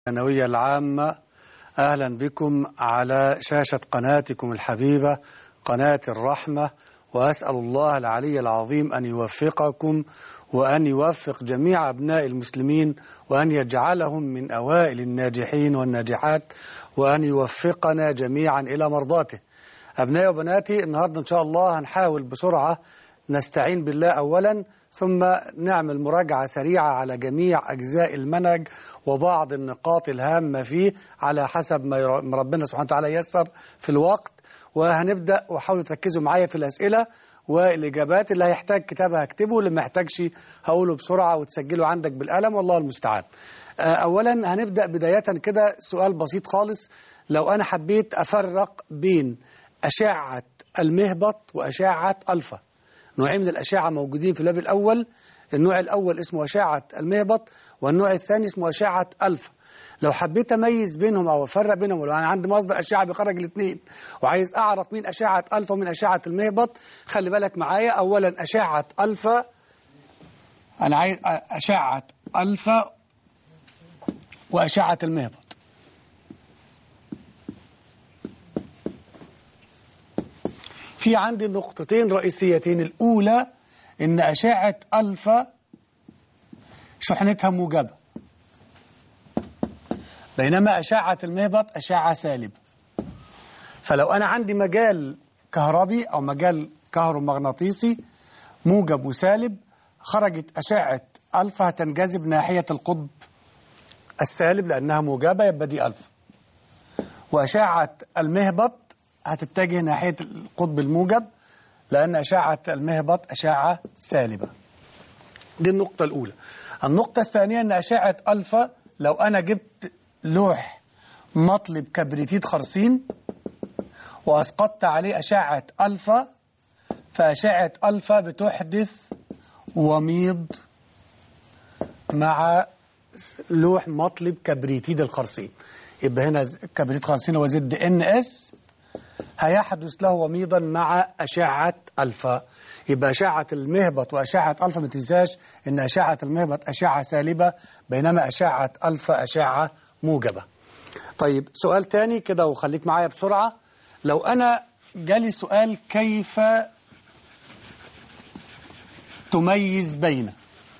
الثانوية العامة. أهلا بكم على شاشة قناتكم الحبيبة قناة الرحمة، وأسأل الله العلي العظيم أن يوفقكم وأن يوفق جميع أبناء المسلمين وأن يجعلهم من أوائل الناجحين والناجحات وأن يوفقنا جميعا إلى مرضاته. أبنائي وبناتي، النهاردة إن شاء الله هنحاول بسرعة نستعين بالله أولا، ثم نعمل مراجعة سريعة على جميع أجزاء المنهج وبعض النقاط الهامة فيه على حسب ما ربنا سبحانه وتعالى ييسر في الوقت. وهنبدأ، وحاولوا تركزوا معايا في الأسئلة والإجابات. اللي هيحتاج كتابة هكتبه، اللي ما يحتاجش هقوله بسرعة وتسجله عندك بالقلم، والله المستعان. أولا هنبدأ بداية كده سؤال بسيط خالص. لو أنا حبيت أفرق بين أشعة المهبط وأشعة ألفا، نوعين من الأشعة موجودين في الباب الأول. النوع الأول اسمه أشعة المهبط، والنوع الثاني اسمه أشعة ألفا. لو حبيت أميز بينهم أو أفرق بينهم، ولو أنا عندي مصدر أشعة بيخرج الاثنين وعايز أعرف مين أشعة ألفا ومين أشعة المهبط، خلي بالك معايا. أولا أشعة ألفا، أنا عايز أشعة ألفا وأشعة المهبط. في عندي نقطتين رئيسيتين. الأولى إن أشعة ألفا شحنتها موجبة، بينما أشعة المهبط أشعة سالبة. فلو أنا عندي مجال كهربي أو مجال كهرومغناطيسي موجب وسالب، خرجت أشعة ألفا هتنجذب ناحية القطب السالب لأنها موجبة، يبقى دي ألفا. وأشعة المهبط هتتجه ناحية القطب الموجب لأن أشعة المهبط أشعة سالبة. دي النقطة الأولى. النقطة الثانية أن أشعة ألفا، لو أنا جبت لوح مطلب كبريتيد خرسين وأسقطت عليه أشعة ألفا، فأشعة ألفا بتحدث وميض مع لوح مطلب كبريتيد الخرسين. يبقى هنا كبريتيد خرسين هو زد ان اس، هيحدث له وميضا مع أشعة ألفا. يبقى أشعة المهبط وأشعة ألفا، ما تنساش إن أشعة المهبط أشعة سالبة بينما أشعة ألفا أشعة موجبة. طيب سؤال تاني كده وخليك معايا بسرعة. لو أنا جالي سؤال كيف تميز بين،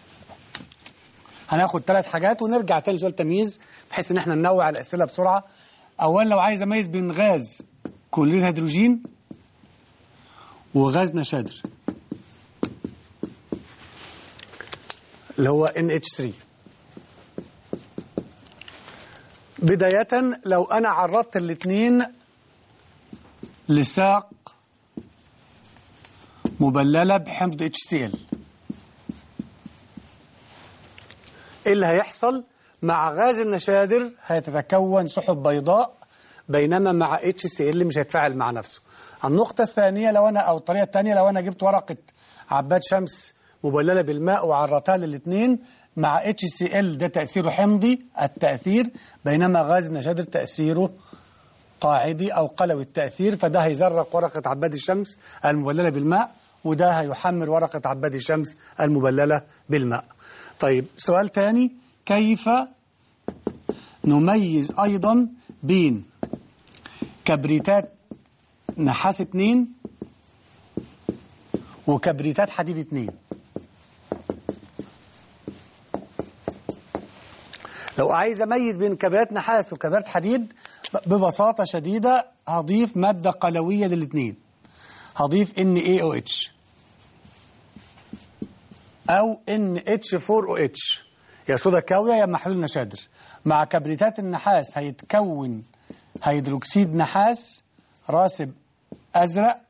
هناخد 3 حاجات ونرجع تاني سؤال تمييز بحيث إن احنا ننوع الأسئلة بسرعة. أولا لو عايز أميز بين غاز كلوريد هيدروجين وغاز نشادر اللي هو NH3. بداية لو أنا عرضت الاثنين لساق مبللة بحمض HCl، إيه اللي هيحصل؟ مع غاز النشادر هيتكون سحب بيضاء، بينما مع HCl مش هيتفاعل مع نفسه. النقطة الثانية، لو أنا أو الطريقة الثانية، لو أنا جبت ورقة عباد شمس مبللة بالماء وعرضتها للاثنين، مع HCl ده تأثيره حمضي التأثير، بينما غاز النشادر تأثيره قاعدي أو قلوي التأثير، فده هيزرق ورقة عباد الشمس المبللة بالماء، وده هيحمر ورقة عباد الشمس المبللة بالماء. طيب سؤال تاني، كيف نميز أيضا بين كبريتات نحاس 2 وكبريتات حديد 2؟ لو عايز أميز بين كبريتات نحاس وكبريتات حديد، ببساطة شديدة هضيف مادة قلوية للاثنين، هضيف NaOH أو NH4OH، يا صودا كاوية يا محلول نشادر. مع كبريتات النحاس هيتكون هيدروكسيد نحاس راسب أزرق،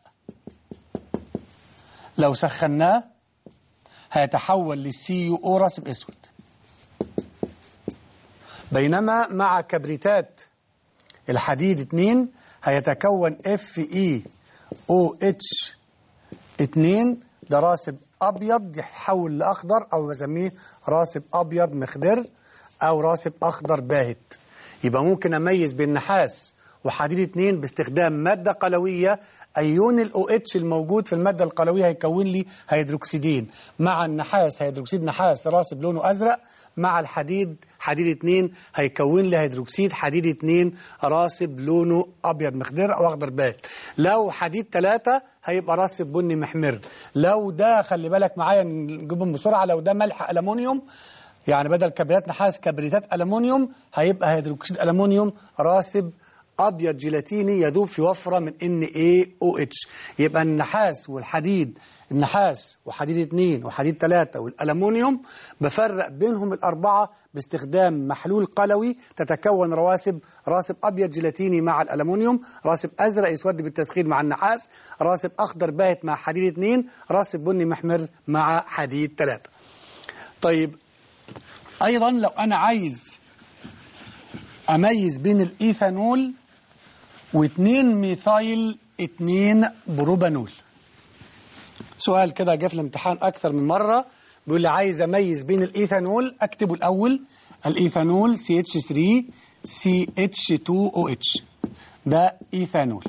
لو سخناه هيتحول للCuO راسب أسود. بينما مع كبريتات الحديد 2 هيتكون FeOH2، ده راسب أبيض يحول لأخضر، أو بسميه راسب أبيض مخضر أو راسب أخضر باهت. يبقى ممكن أميز بين نحاس وحديد 2 باستخدام مادة قلوية، أيون ال OH الموجود في المادة القلوية هيكون لي هيدروكسيدين، مع النحاس هيدروكسيد نحاس راسب لونه أزرق، مع الحديد حديد 2 هيكون لي هيدروكسيد حديد 2 راسب لونه أبيض مخضر أو أخضر باهت. لو حديد 3 هيبقى راسب بني محمر. لو ده خلي بالك معايا نجيبهم بسرعة، لو ده ملح ألمونيوم يعني بدل كبريتات نحاس كبريتات ألمونيوم هيبقى هيدروكسيد ألمونيوم راسب أبيض جيلاتيني يذوب في وفرة من NaOH. يبقى النحاس والحديد، النحاس وحديد 2 وحديد 3 والألمونيوم بفرق بينهم الأربعة باستخدام محلول قلوي تتكون رواسب، راسب أبيض جيلاتيني مع الألمونيوم، راسب أزرق يسود بالتسخين مع النحاس، راسب أخضر باهت مع حديد 2، راسب بني محمر مع حديد 3. طيب أيضا لو أنا عايز أميز بين الإيثانول و2 ميثايل 2 بروبانول، سؤال كده جه في الامتحان أكثر من مرة، بيقول لي عايز أميز بين الإيثانول، أكتبه الأول الإيثانول CH3 CH2OH ده إيثانول،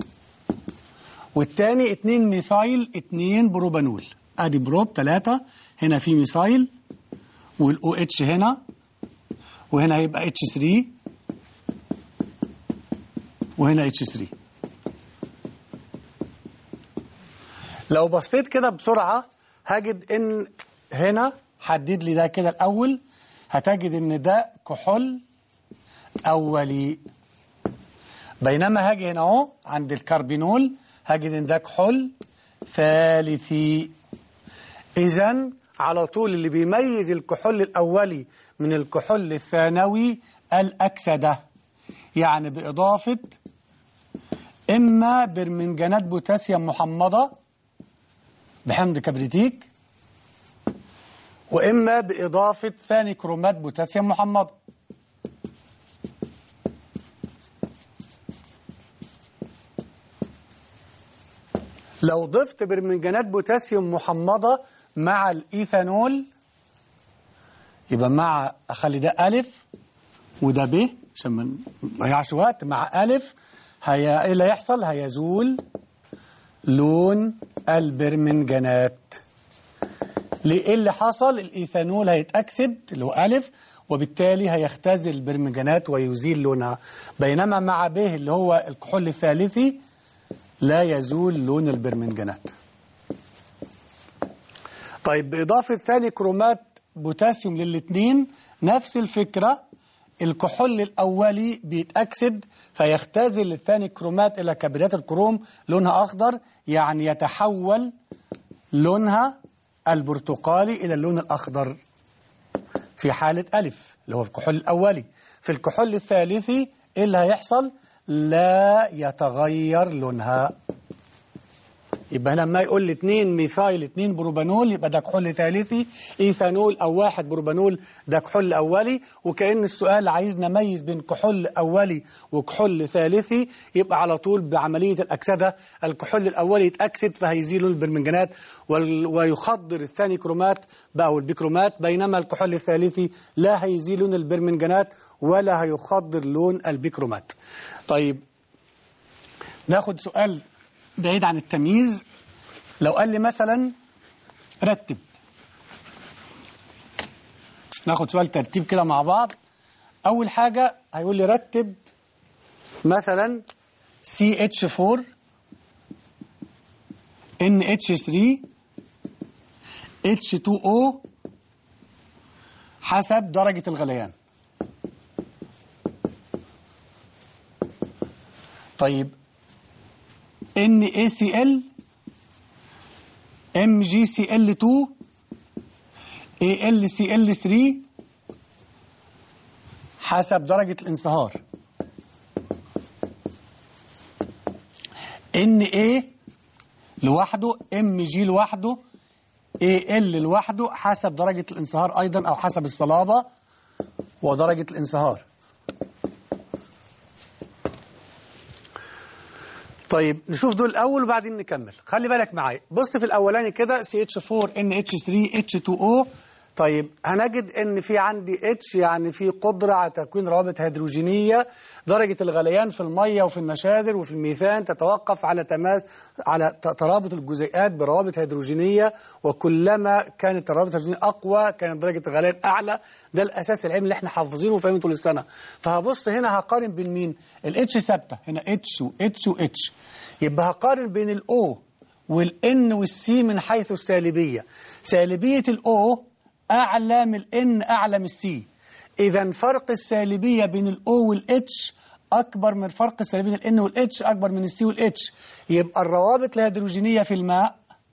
والتاني 2 ميثايل 2 بروبانول، أدي بروب 3 هنا في ميثايل والOH هنا، وهنا هيبقى H3 وهنا H3. لو بصيت كده بسرعة هجد ان هنا حدد لي ده كده الأول، هتجد ان ده كحول أولي، بينما هاجي هنا اهو عند الكربينول هجد ان ده كحول ثالثي. إذن على طول اللي بيميز الكحول الأولي من الكحول الثانوي الأكسدة، يعني بإضافة إما برمنجانات بوتاسيوم محمضة بحمض كبريتيك، وإما بإضافة ثاني كرومات بوتاسيوم محمضة. لو ضفت برمنجانات بوتاسيوم محمضة مع الإيثانول يبقى مع أخلي ده ألف وده ب عشان ما نضيعش وقت، مع ألف إيه اللي هيحصل؟ هيزول لون البرمنجانات. ليه اللي حصل؟ الإيثانول هيتأكسد اللي هو ألف، وبالتالي هيختزل البرمنجانات ويزيل لونها، بينما مع ب اللي هو الكحول الثالثي لا يزول لون البرمنجانات. طيب بإضافة ثاني كرومات بوتاسيوم للاثنين نفس الفكرة، الكحول الأولي بيتأكسد فيختزل الثاني كرومات إلى كبريتات الكروم لونها أخضر، يعني يتحول لونها البرتقالي إلى اللون الأخضر في حالة ألف اللي هو الكحول الأولي. في الكحول الثالثي إيه اللي هيحصل؟ لا يتغير لونها. يبقى هنا لما يقول لي 2 ميثايل 2 بروبانول يبقى ده كحول ثالثي، ايثانول او 1 بروبانول ده كحول اولي، وكأن السؤال عايز نميز بين كحول اولي وكحول ثالثي، يبقى على طول بعملية الأكسدة الكحول الاولي يتأكسد فهيزيل البرمنجانات ويخضر الثاني كرومات او البيكرومات، بينما الكحول الثالثي لا هيزيل لون البرمنجانات ولا هيخضر لون البيكرومات. طيب ناخد سؤال بعيد عن التمييز. لو قال لي مثلا رتب، ناخد سؤال ترتيب كده مع بعض. أول حاجة هيقول لي رتب مثلا CH4 NH3 H2O حسب درجة الغليان. طيب NaCl MgCl2 AlCl3 حسب درجة الانصهار. Na لوحده، Mg لوحده، Al لوحده حسب درجة الانصهار أيضا أو حسب الصلابة ودرجة الانصهار. طيب نشوف دول الأول وبعدين نكمل. خلي بالك معايا، بص في الأولاني كده CH4 NH3 H2O طيب هنجد ان في عندي اتش، يعني في قدرة على تكوين روابط هيدروجينية. درجة الغليان في المية وفي النشادر وفي الميثان تتوقف على على ترابط الجزيئات بروابط هيدروجينية، وكلما كانت الروابط الهيدروجينية أقوى كانت درجة الغليان أعلى. ده الأساس العلمي اللي احنا حافظينه وفاهمينه طول السنة. فهبص هنا هقارن بين مين؟ الاتش ثابتة هنا، اتش واتش واتش، يبقى هقارن بين الاو والان والسي من حيث السالبية. سالبية الاو أعلى من الN أعلى من السي، إذا فرق السالبية بين الO والH أكبر من فرق السالبية بين الN والH أكبر من السي والH. يبقى الروابط الهيدروجينية في الماء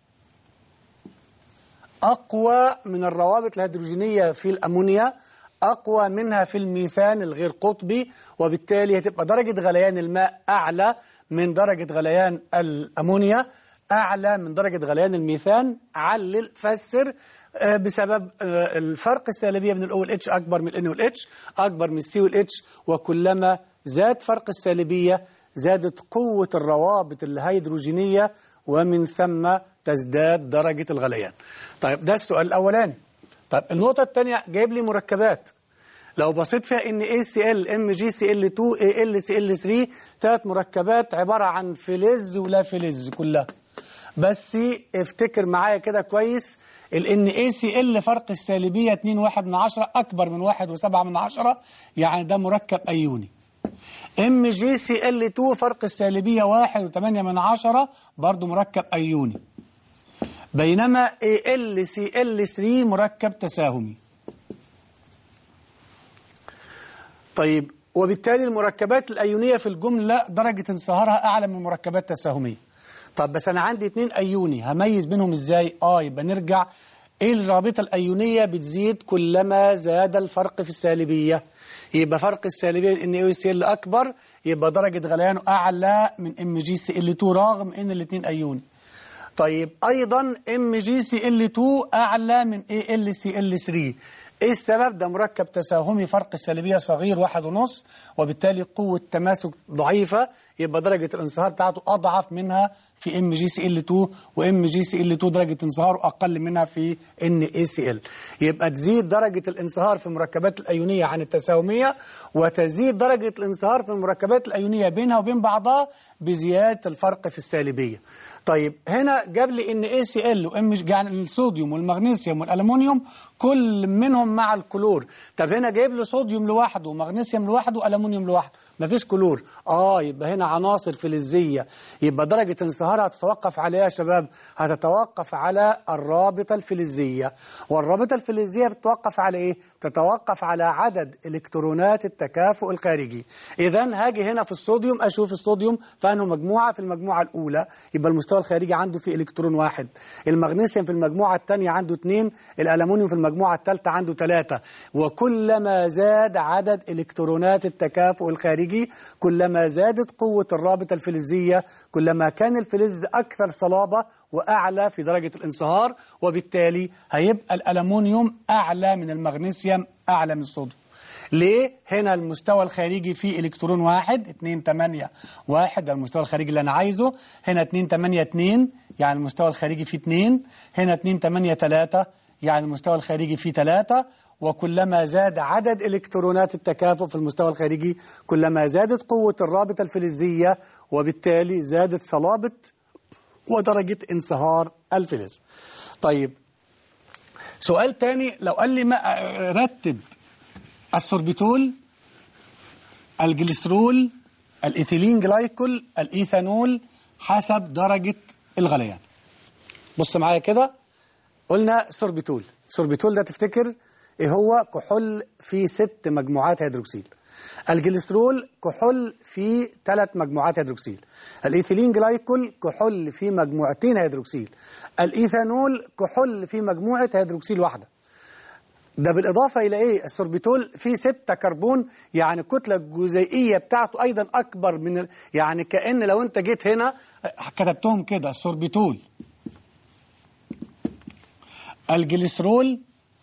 أقوى من الروابط الهيدروجينية في الأمونيا، أقوى منها في الميثان الغير قطبي، وبالتالي هتبقى درجة غليان الماء أعلى من درجة غليان الأمونيا، أعلى من درجة غليان الميثان. علل فسر بسبب الفرق السالبية بين الأو والاتش أكبر من الN والاتش أكبر من السي والاتش، وكلما زاد فرق السالبية زادت قوة الروابط الهيدروجينية، ومن ثم تزداد درجة الغليان. طيب ده السؤال الأولاني. طيب النقطة الثانية جايب لي مركبات، لو بصيت فيها ان ACL MgCl2 AlCl3 ثلاث مركبات عبارة عن فلز ولا فلز كلها. بس افتكر معايا كده كويس، لأن ACL فرق السالبية 2.1 أكبر من 1.7، يعني ده مركب أيوني. MgCl2 فرق السالبية 1.8، برضو مركب أيوني. بينما AlCl3 مركب تساهمي. طيب وبالتالي المركبات الأيونية في الجملة درجة انصهارها أعلى من المركبات التساهمية. طب بس أنا عندي 2 أيوني، هميز بينهم إزاي؟ يبقى نرجع، الرابطة الأيونية بتزيد كلما زاد الفرق في السالبية. يبقى فرق السالبية ان ACL أكبر، يبقى درجة غليانه أعلى من MgCl2 رغم إن الاثنين أيوني. طيب أيضا MgCl2 أعلى من AlCl3. إيه السبب؟ ده مركب تساهمي فرق السالبية صغير 1.5، وبالتالي قوة تماسك ضعيفة، يبقى درجة الانصهار بتاعته أضعف منها في MgCl2، وMgCl2 درجة انصهاره أقل منها في NaCl. يبقى تزيد درجة الانصهار في المركبات الأيونية عن التساهمية، وتزيد درجة الانصهار في المركبات الأيونية بينها وبين بعضها بزيادة الفرق في السالبية. طيب هنا جاب لي ان ACL يعني الصوديوم والمغنيسيوم والألمونيوم كل منهم مع الكلور. طب هنا جايب لي صوديوم لوحده ومغنيسيوم لوحده وألمونيوم لوحده، مفيش كلور. يبقى هنا عناصر فلزية، يبقى درجة انصهارها هتتوقف على ايه يا شباب؟ هتتوقف على الرابطة الفلزية. والرابطة الفلزية بتتوقف على ايه؟ تتوقف على عدد الكترونات التكافؤ الخارجي. إذن هاجي هنا في الصوديوم أشوف الصوديوم فأنه مجموعة، في المجموعة الأولى يبقى المستوى الخارجي عنده فيه إلكترون واحد، المغنيسيوم في المجموعة الثانية عنده 2، الألمونيوم في المجموعة الثالثة عنده 3. وكلما زاد عدد إلكترونات التكافؤ الخارجي كلما زادت قوة الرابطة الفلزية، كلما كان الفلز أكثر صلابة وأعلى في درجة الانصهار، وبالتالي هيبقى الألمونيوم أعلى من المغنيسيوم أعلى من الصوديوم. ليه؟ هنا المستوى الخارجي فيه إلكترون واحد، 2 8 1 ده المستوى الخارجي اللي أنا عايزه. هنا 2 8 2 يعني المستوى الخارجي فيه 2. هنا 2 8 3 يعني المستوى الخارجي فيه 3. وكلما زاد عدد إلكترونات التكافؤ في المستوى الخارجي كلما زادت قوة الرابطة الفلزية، وبالتالي زادت صلابة ودرجة انصهار الفلز. طيب سؤال تاني، لو قال لي ما رتب السوربيتول، الجليسرول، الإيثيلين جلايكول، الإيثانول حسب درجة الغليان. بص معايا كده، قلنا سوربيتول. سوربيتول ده تفتكر إيه هو؟ كحول فيه 6 مجموعات هيدروكسيل. الجليسرول كحول فيه 3 مجموعات هيدروكسيل. الإيثيلين جلايكول كحول فيه مجموعتين هيدروكسيل. الإيثانول كحول فيه مجموعة هيدروكسيل واحدة. ده بالإضافة إلى إيه؟ السوربيتول فيه 6 كربون، يعني الكتلة الجزيئية بتاعته أيضا أكبر من يعني كأن لو أنت جيت هنا كتبتهم كده: السوربيتول، الجليسرول،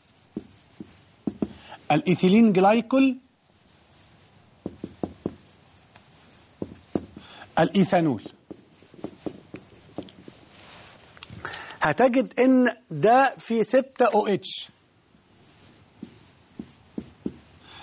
الإيثيلين جلايكول، الإيثانول، هتجد إن ده فيه 6 OH.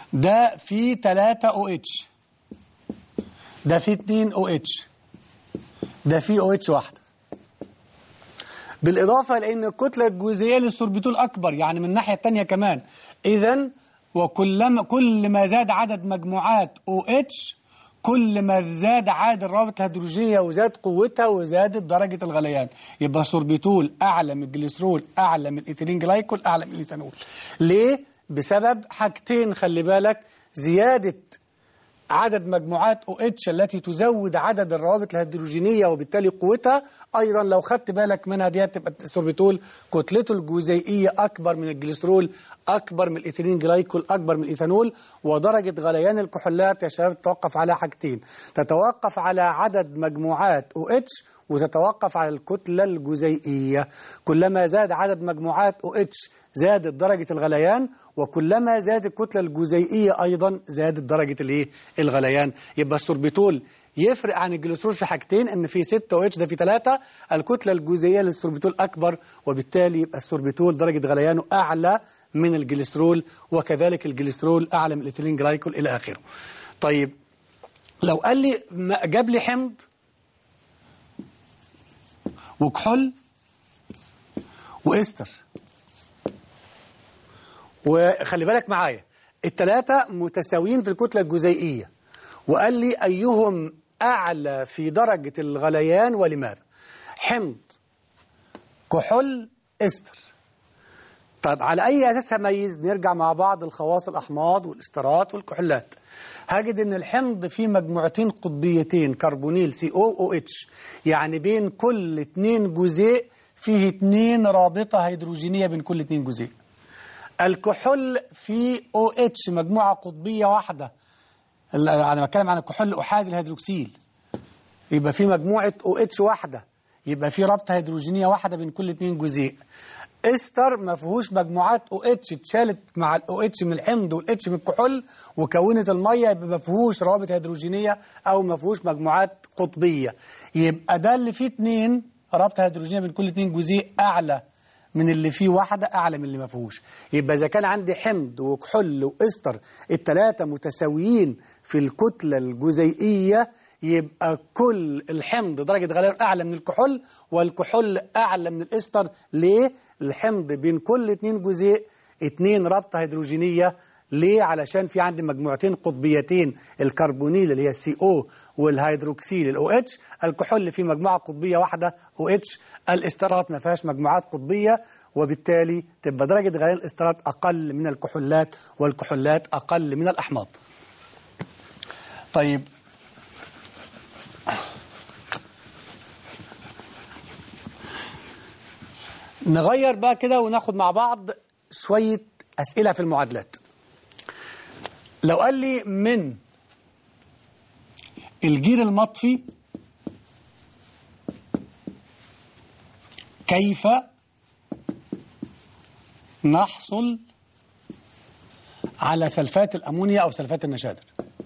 ده فيه 3 OH، ده فيه 2 OH، ده فيه OH واحدة. بالإضافة لأن الكتلة الجزيئية للسوربيتول أكبر، يعني من الناحية التانية كمان. إذن كل ما زاد عدد مجموعات OH كل ما زاد عدد الروابط الهيدروجينية وزاد قوتها وزادت درجة الغليان. يبقى السوربيتول أعلى من الجليسرول، أعلى من الإيثيلين جلايكول، أعلى من الإيثانول. ليه؟ بسبب حاجتين، خلي بالك. زيادة عدد مجموعات OH التي تزود عدد الروابط الهيدروجينية وبالتالي قوتها. أيضا لو خدت بالك منها دي تبقى السوربيتول كتلته الجزيئية أكبر من الجليسرول، أكبر من الإيثيلين جلايكول، أكبر من الإيثانول. ودرجة غليان الكحولات يا شباب تتوقف على حاجتين، تتوقف على عدد مجموعات OH وتتوقف على الكتلة الجزيئية. كلما زاد عدد مجموعات OH زادت درجة الغليان، وكلما زادت الكتلة الجزيئية أيضا زادت درجة الغليان. يبقى السوربيتول يفرق عن الجليسرول في حاجتين، ان في 6 OH ده في 3. الكتلة الجزيئية للسوربيتول أكبر، وبالتالي يبقى السوربيتول درجة غليانه أعلى من الجليسرول، وكذلك الجليسرول أعلى من الإيثيلين جلايكول إلى آخره. طيب لو قال لي جاب لي حمض وكحول وإستر، وخلي بالك معايا الثلاثة متساويين في الكتلة الجزيئية، وقال لي أيهم أعلى في درجة الغليان ولماذا؟ حمض، كحول، إستر. طيب على أي أساس هميز؟ نرجع مع بعض الخواص الأحماض والإسترات والكحولات. هجد أن الحمض فيه مجموعتين قطبيتين كربونيل COOH، يعني بين كل 2 جزيء فيه 2 رابطة هيدروجينية بين كل 2 جزيء. الكحول فيه OH مجموعة قطبية واحدة، أنا بتكلم عن الكحول الأحادي الهيدروكسيل، يبقى فيه مجموعة OH واحدة، يبقى فيه رابطة هيدروجينية واحدة بين كل 2 جزيء. إستر ما فيهوش مجموعات OH اتشالت مع ال OH من الحمض وال H من الكحول وكونت المية، يبقى ما فيهوش روابط هيدروجينية أو ما فيهوش مجموعات قطبية. يبقى ده اللي فيه 2 رابطة هيدروجينية بين كل 2 جزيء أعلى من اللي فيه واحدة، أعلى من اللي ما فيهوش. يبقى إذا كان عندي حمض وكحول وإستر الثلاثة متساويين في الكتلة الجزيئية، يبقى كل الحمض درجة غليان أعلى من الكحول والكحول أعلى من الإستر. ليه؟ الحمض بين كل 2 جزيء 2 رابطة هيدروجينية. ليه؟ علشان في عندي مجموعتين قطبيتين، الكربونيل اللي هي CO والهيدروكسيل OH. الكحول فيه مجموعة قطبية واحدة OH. الاسترات ما فيهاش مجموعات قطبية، وبالتالي تبقى درجة غليان الاسترات أقل من الكحولات والكحولات أقل من الأحماض. طيب نغير بقى كده وناخد مع بعض شوية أسئلة في المعادلات. لو قال لي من الجير المطفي كيف نحصل على سلفات الأمونيا أو سلفات النشادر،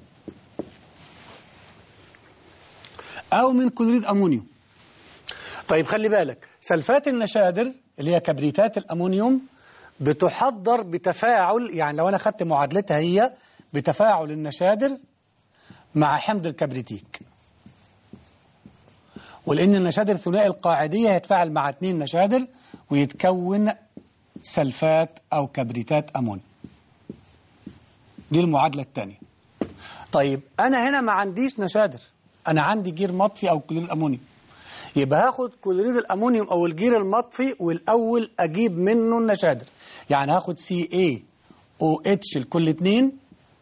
أو من كلوريد أمونيوم. طيب خلي بالك سلفات النشادر اللي هي كبريتات الأمونيوم بتحضر بتفاعل، يعني لو أنا خدت معادلتها هي بتفاعل النشادر مع حمض الكبريتيك، ولأن النشادر ثنائي القاعدية هيتفاعل مع 2 نشادر ويتكون سلفات أو كبريتات أمونيوم. دي المعادلة الثانية. طيب أنا هنا ما عنديش نشادر، أنا عندي جير مطفي أو كلوريد أمونيوم، يبقى هاخد كلوريد الأمونيوم أو الجير المطفي والأول أجيب منه النشادر. يعني هاخد CaOH لكل 2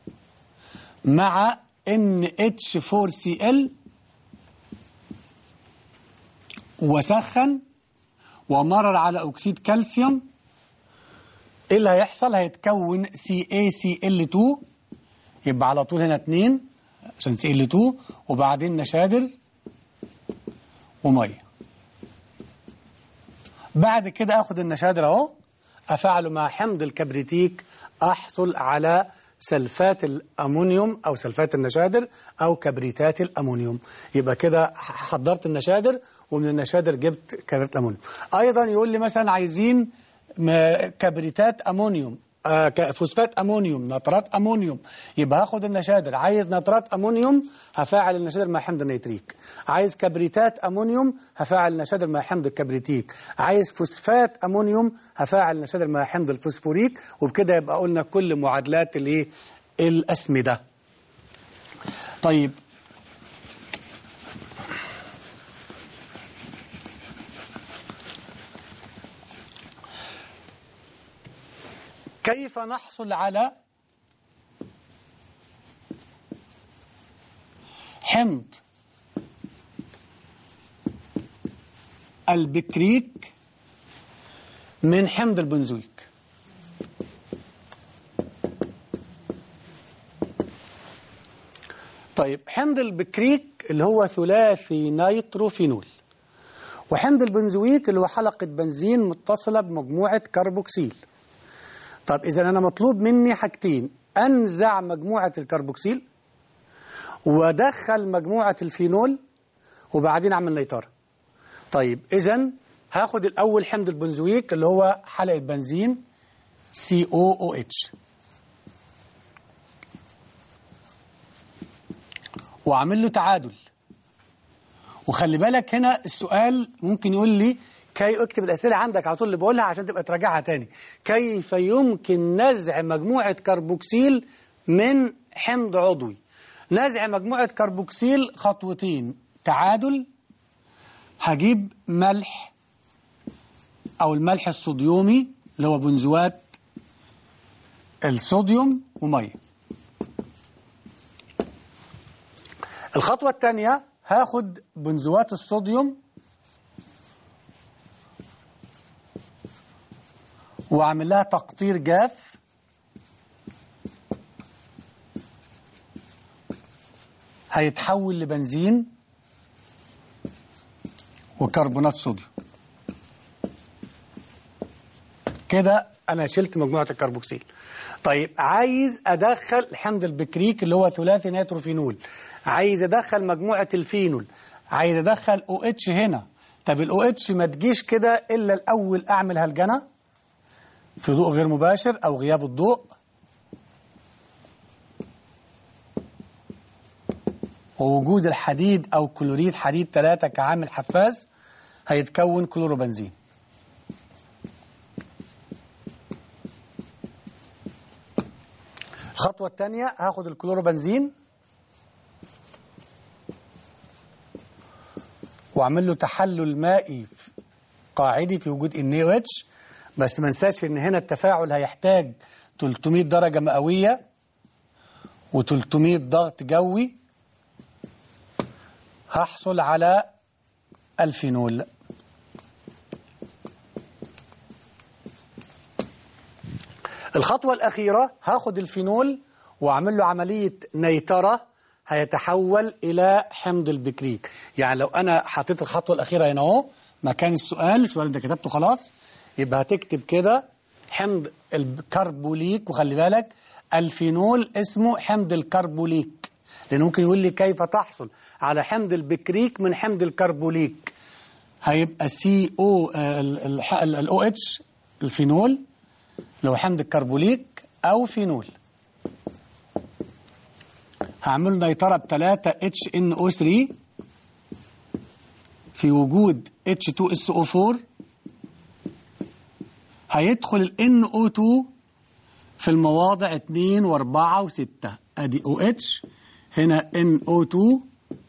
مع NH4Cl وسخن ومرر على أكسيد كالسيوم. إيه اللي هيحصل؟ هيتكون CaCl2، يبقى على طول هنا 2 عشان Cl2 وبعدين نشادر ومية. بعد كده أخد النشادر أهو أفعله مع حمض الكبريتيك، أحصل على سلفات الأمونيوم أو سلفات النشادر أو كبريتات الأمونيوم. يبقى كده حضرت النشادر ومن النشادر جبت كبريتات الأمونيوم. أيضا يقول لي مثلا عايزين كبريتات أمونيوم فوسفات أمونيوم، نترات أمونيوم، يبقى هاخد النشادر. عايز نترات أمونيوم هفاعل النشادر مع حمض النيتريك. عايز كبريتات أمونيوم هفاعل النشادر مع حمض الكبريتيك. عايز فوسفات أمونيوم هفاعل النشادر مع حمض الفوسفوريك. وبكده يبقى قلنا كل معادلات الأسمدة. طيب كيف نحصل على حمض البكريك من حمض البنزويك؟ طيب حمض البكريك اللي هو ثلاثي نيتروفينول، وحمض البنزويك اللي هو حلقة بنزين متصلة بمجموعة كربوكسيل. طب إذا أنا مطلوب مني حاجتين: أنزع مجموعة الكربوكسيل ودخل مجموعة الفينول وبعدين أعمل نيترة. طيب إذا هاخد الأول حمض البنزويك اللي هو حلقة بنزين COOH وأعمل له تعادل. وخلي بالك هنا السؤال ممكن يقول لي اكتب الأسئلة عندك على طول اللي بقولها عشان تبقى تراجعها تاني. كيف يمكن نزع مجموعة كربوكسيل من حمض عضوي؟ نزع مجموعة كربوكسيل خطوتين: تعادل، هجيب ملح أو الملح الصوديومي اللي هو بنزوات الصوديوم ومية. الخطوة الثانية هاخد بنزوات الصوديوم وأعمل لها تقطير جاف هيتحول لبنزين وكربونات صوديوم. كده أنا شلت مجموعة الكربوكسيل. طيب عايز أدخل حمض البكريك اللي هو ثلاثي نيتروفينول، عايز أدخل مجموعة الفينول، عايز أدخل OH هنا. طب ال OH ما تجيش كده إلا الأول أعمل هلجنة في ضوء غير مباشر أو غياب الضوء، ووجود الحديد أو كلوريد حديد 3 كعامل حفاز هيتكون كلوروبنزين. الخطوة الثانية هاخد الكلوروبنزين واعمل له تحلل مائي قاعدي في وجود NaOH. بس ما ننساش ان هنا التفاعل هيحتاج 300 درجة مئوية و300 ضغط جوي. هحصل على الفينول. الخطوة الأخيرة هاخد الفينول واعمل له عملية نيترة هيتحول إلى حمض البكريك. يعني لو أنا حطيت الخطوة الأخيرة هنا أهو مكان السؤال أنت كتبته خلاص، يبقى هتكتب كده حمض الكربوليك. وخلي بالك الفينول اسمه حمض الكربوليك، لأنه ممكن يقول لي كيف تحصل على حمض البكريك من حمض الكربوليك. هيبقى OH الفينول لو حمض الكربوليك أو فينول. هعمل نيترة ب3 HNO3 في وجود H2SO4. هيدخل ال NO2 في المواضع 2 و4 و6. ادي OH هنا NO2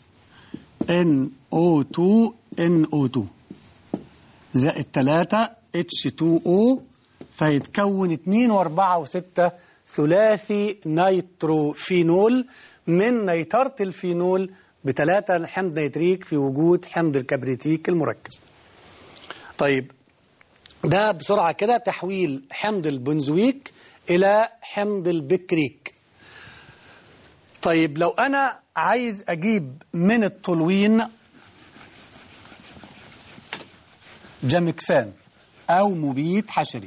NO2 NO2 زائد 3 H2O، فيتكون 2 و4 و6 ثلاثي نيتروفينول من نيترة الفينول ب3 حمض نيتريك في وجود حمض الكبريتيك المركز. طيب ده بسرعة كده تحويل حمض البنزويك إلى حمض البكريك. طيب لو أنا عايز أجيب من التولوين جامكسان أو مبيد حشري،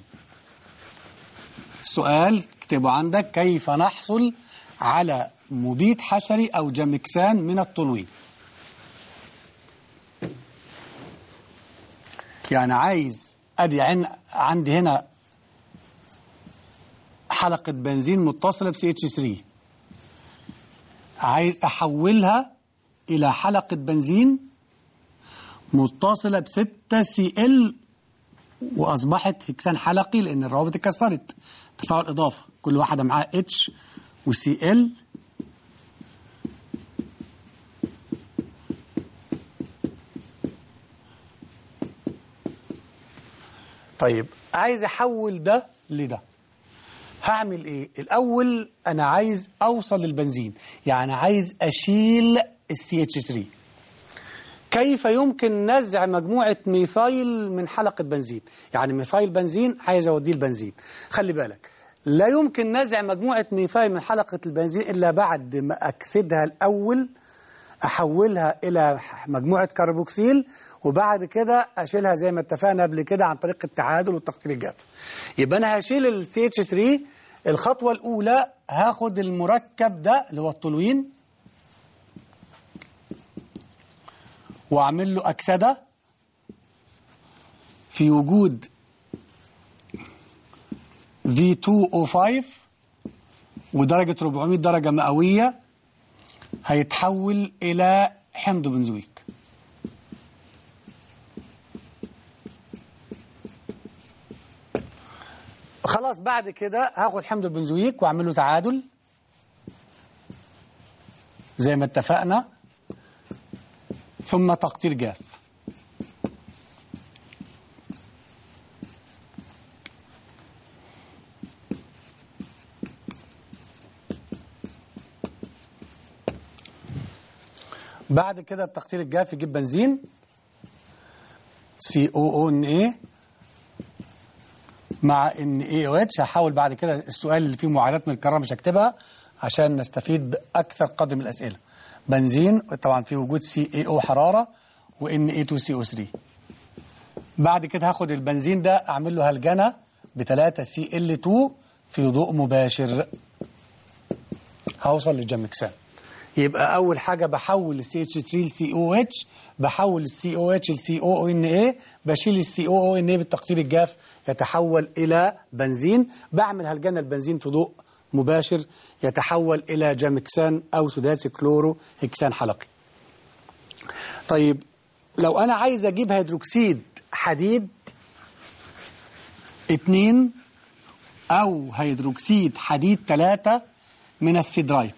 السؤال اكتبوا عندك: كيف نحصل على مبيد حشري أو جامكسان من التولوين؟ يعني عايز أدي عندي هنا حلقة بنزين متصلة ب CH3، عايز أحولها إلى حلقة بنزين متصلة ب 6Cl وأصبحت هكسان حلقي لأن الروابط اتكسرت. تفاعل إضافة، كل واحدة معاها H و Cl. طيب عايز أحول ده لده، هعمل إيه؟ الأول أنا عايز أوصل للبنزين، يعني عايز أشيل CH3. كيف يمكن نزع مجموعة ميثايل من حلقة بنزين؟ يعني ميثايل بنزين عايز أوديه البنزين. خلي بالك، لا يمكن نزع مجموعة ميثايل من حلقة البنزين إلا بعد ما أكسدها الأول، أحولها إلى مجموعة كربوكسيل، وبعد كده أشيلها زي ما اتفقنا قبل كده عن طريق التعادل والتقطير الجاف. يبقى أنا هشيل ال CH3. الخطوة الأولى هاخد المركب ده اللي هو التولوين وأعمل له أكسدة في وجود V2O5 ودرجة 400 درجة مئوية، هيتحول إلى حمض بنزويك. خلاص بعد كده هاخد حمض البنزويك واعمل له تعادل زي ما اتفقنا، ثم تقطير جاف. بعد كده التقطير الجاف يجيب بنزين COONA مع NaOH. هحاول بعد كده السؤال اللي فيه معادلات من الكرة مش هكتبها عشان نستفيد بأكثر قدر من الأسئلة. بنزين طبعا في وجود CaO حرارة و Na2CO3. بعد كده هاخد البنزين ده أعمل له هلجنة ب3Cl2 في ضوء مباشر، هوصل للجامكسان. يبقى أول حاجة بحول ال CH3 ل COH، بحول ال COH ل COONA، بشيل ال COONA بالتقطير الجاف يتحول إلى بنزين، بعمل هلجنة البنزين في ضوء مباشر يتحول إلى جامكسان أو سداسي كلورو هكسان حلقي. طيب لو أنا عايز أجيب هيدروكسيد حديد 2 أو هيدروكسيد حديد 3 من السيدرايت،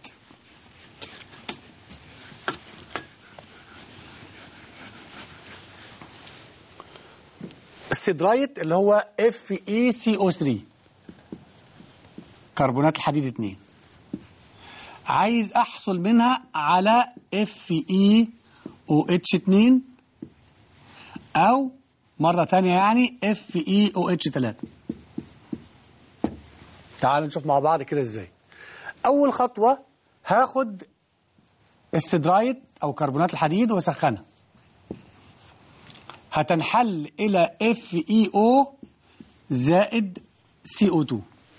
السيدرايت اللي هو FeCO3 كربونات الحديد 2، عايز أحصل منها على FeOH2 أو مرة تانية يعني FeOH3. تعالوا نشوف مع بعض كده إزاي. أول خطوة هاخد السيدرايت أو كربونات الحديد وأسخنها، هتنحل إلى FeO زائد CO2.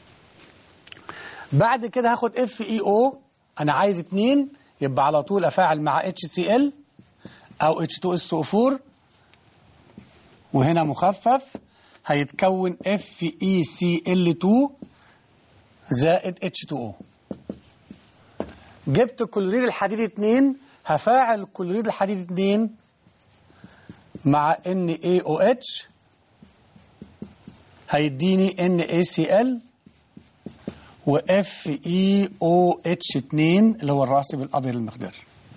بعد كده هاخد FeO، أنا عايز 2، يبقى على طول أفاعل مع HCl أو H2SO4 وهنا مخفف، هيتكون FeCl2 زائد H2O. جبت كلوريد الحديد 2، هفاعل كلوريد الحديد 2 مع NaOH هيديني NaCl و FeOH2 اللي هو الراسب الأبيض المخضر.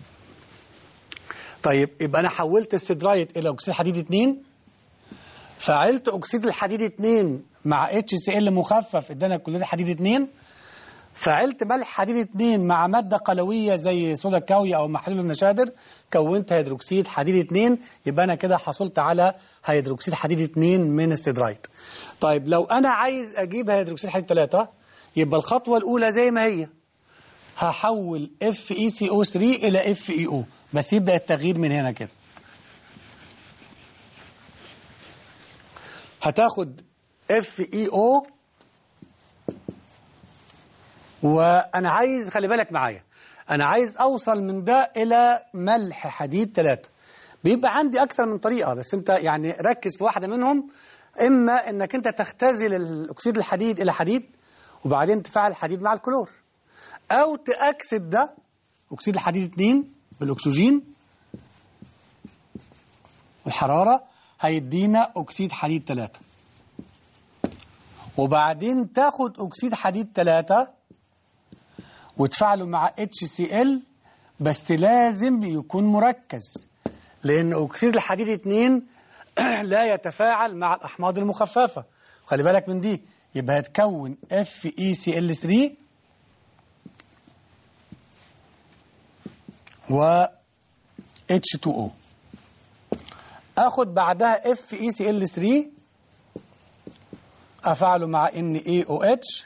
طيب يبقى أنا حولت السيدرايت إلى أكسيد حديد 2، فعلت أكسيد الحديد 2 مع HCl مخفف ادانا كلوريد حديد 2، فعلت ملح حديد 2 مع مادة قلوية زي صودا كاوية أو محلول النشادر، كونت هيدروكسيد حديد 2. يبقى أنا كده حصلت على هيدروكسيد حديد 2 من السيدرايت. طيب لو أنا عايز أجيب هيدروكسيد حديد 3، يبقى الخطوة الأولى زي ما هي، هحول FeCO3 إلى FeO، بس يبدأ التغيير من هنا كده. هتاخد FeO وأنا عايز، خلي بالك معايا، أنا عايز أوصل من ده إلى ملح حديد 3. بيبقى عندي أكثر من طريقة، بس أنت يعني ركز في واحدة منهم. إما إنك أنت تختزل الأكسيد الحديد إلى حديد، وبعدين تفاعل الحديد مع الكلور، أو تأكسد ده أكسيد الحديد 2 بالأكسجين والحرارة هيدينا أكسيد حديد 3، وبعدين تاخد أكسيد حديد 3 وتفاعله مع HCl، بس لازم يكون مركز، لأن أكسيد الحديد 2 لا يتفاعل مع الأحماض المخففة. خلي بالك من دي، يبقى هتكون FeCl3 و H2O. أخد بعدها FeCl3 أفعله مع NaOH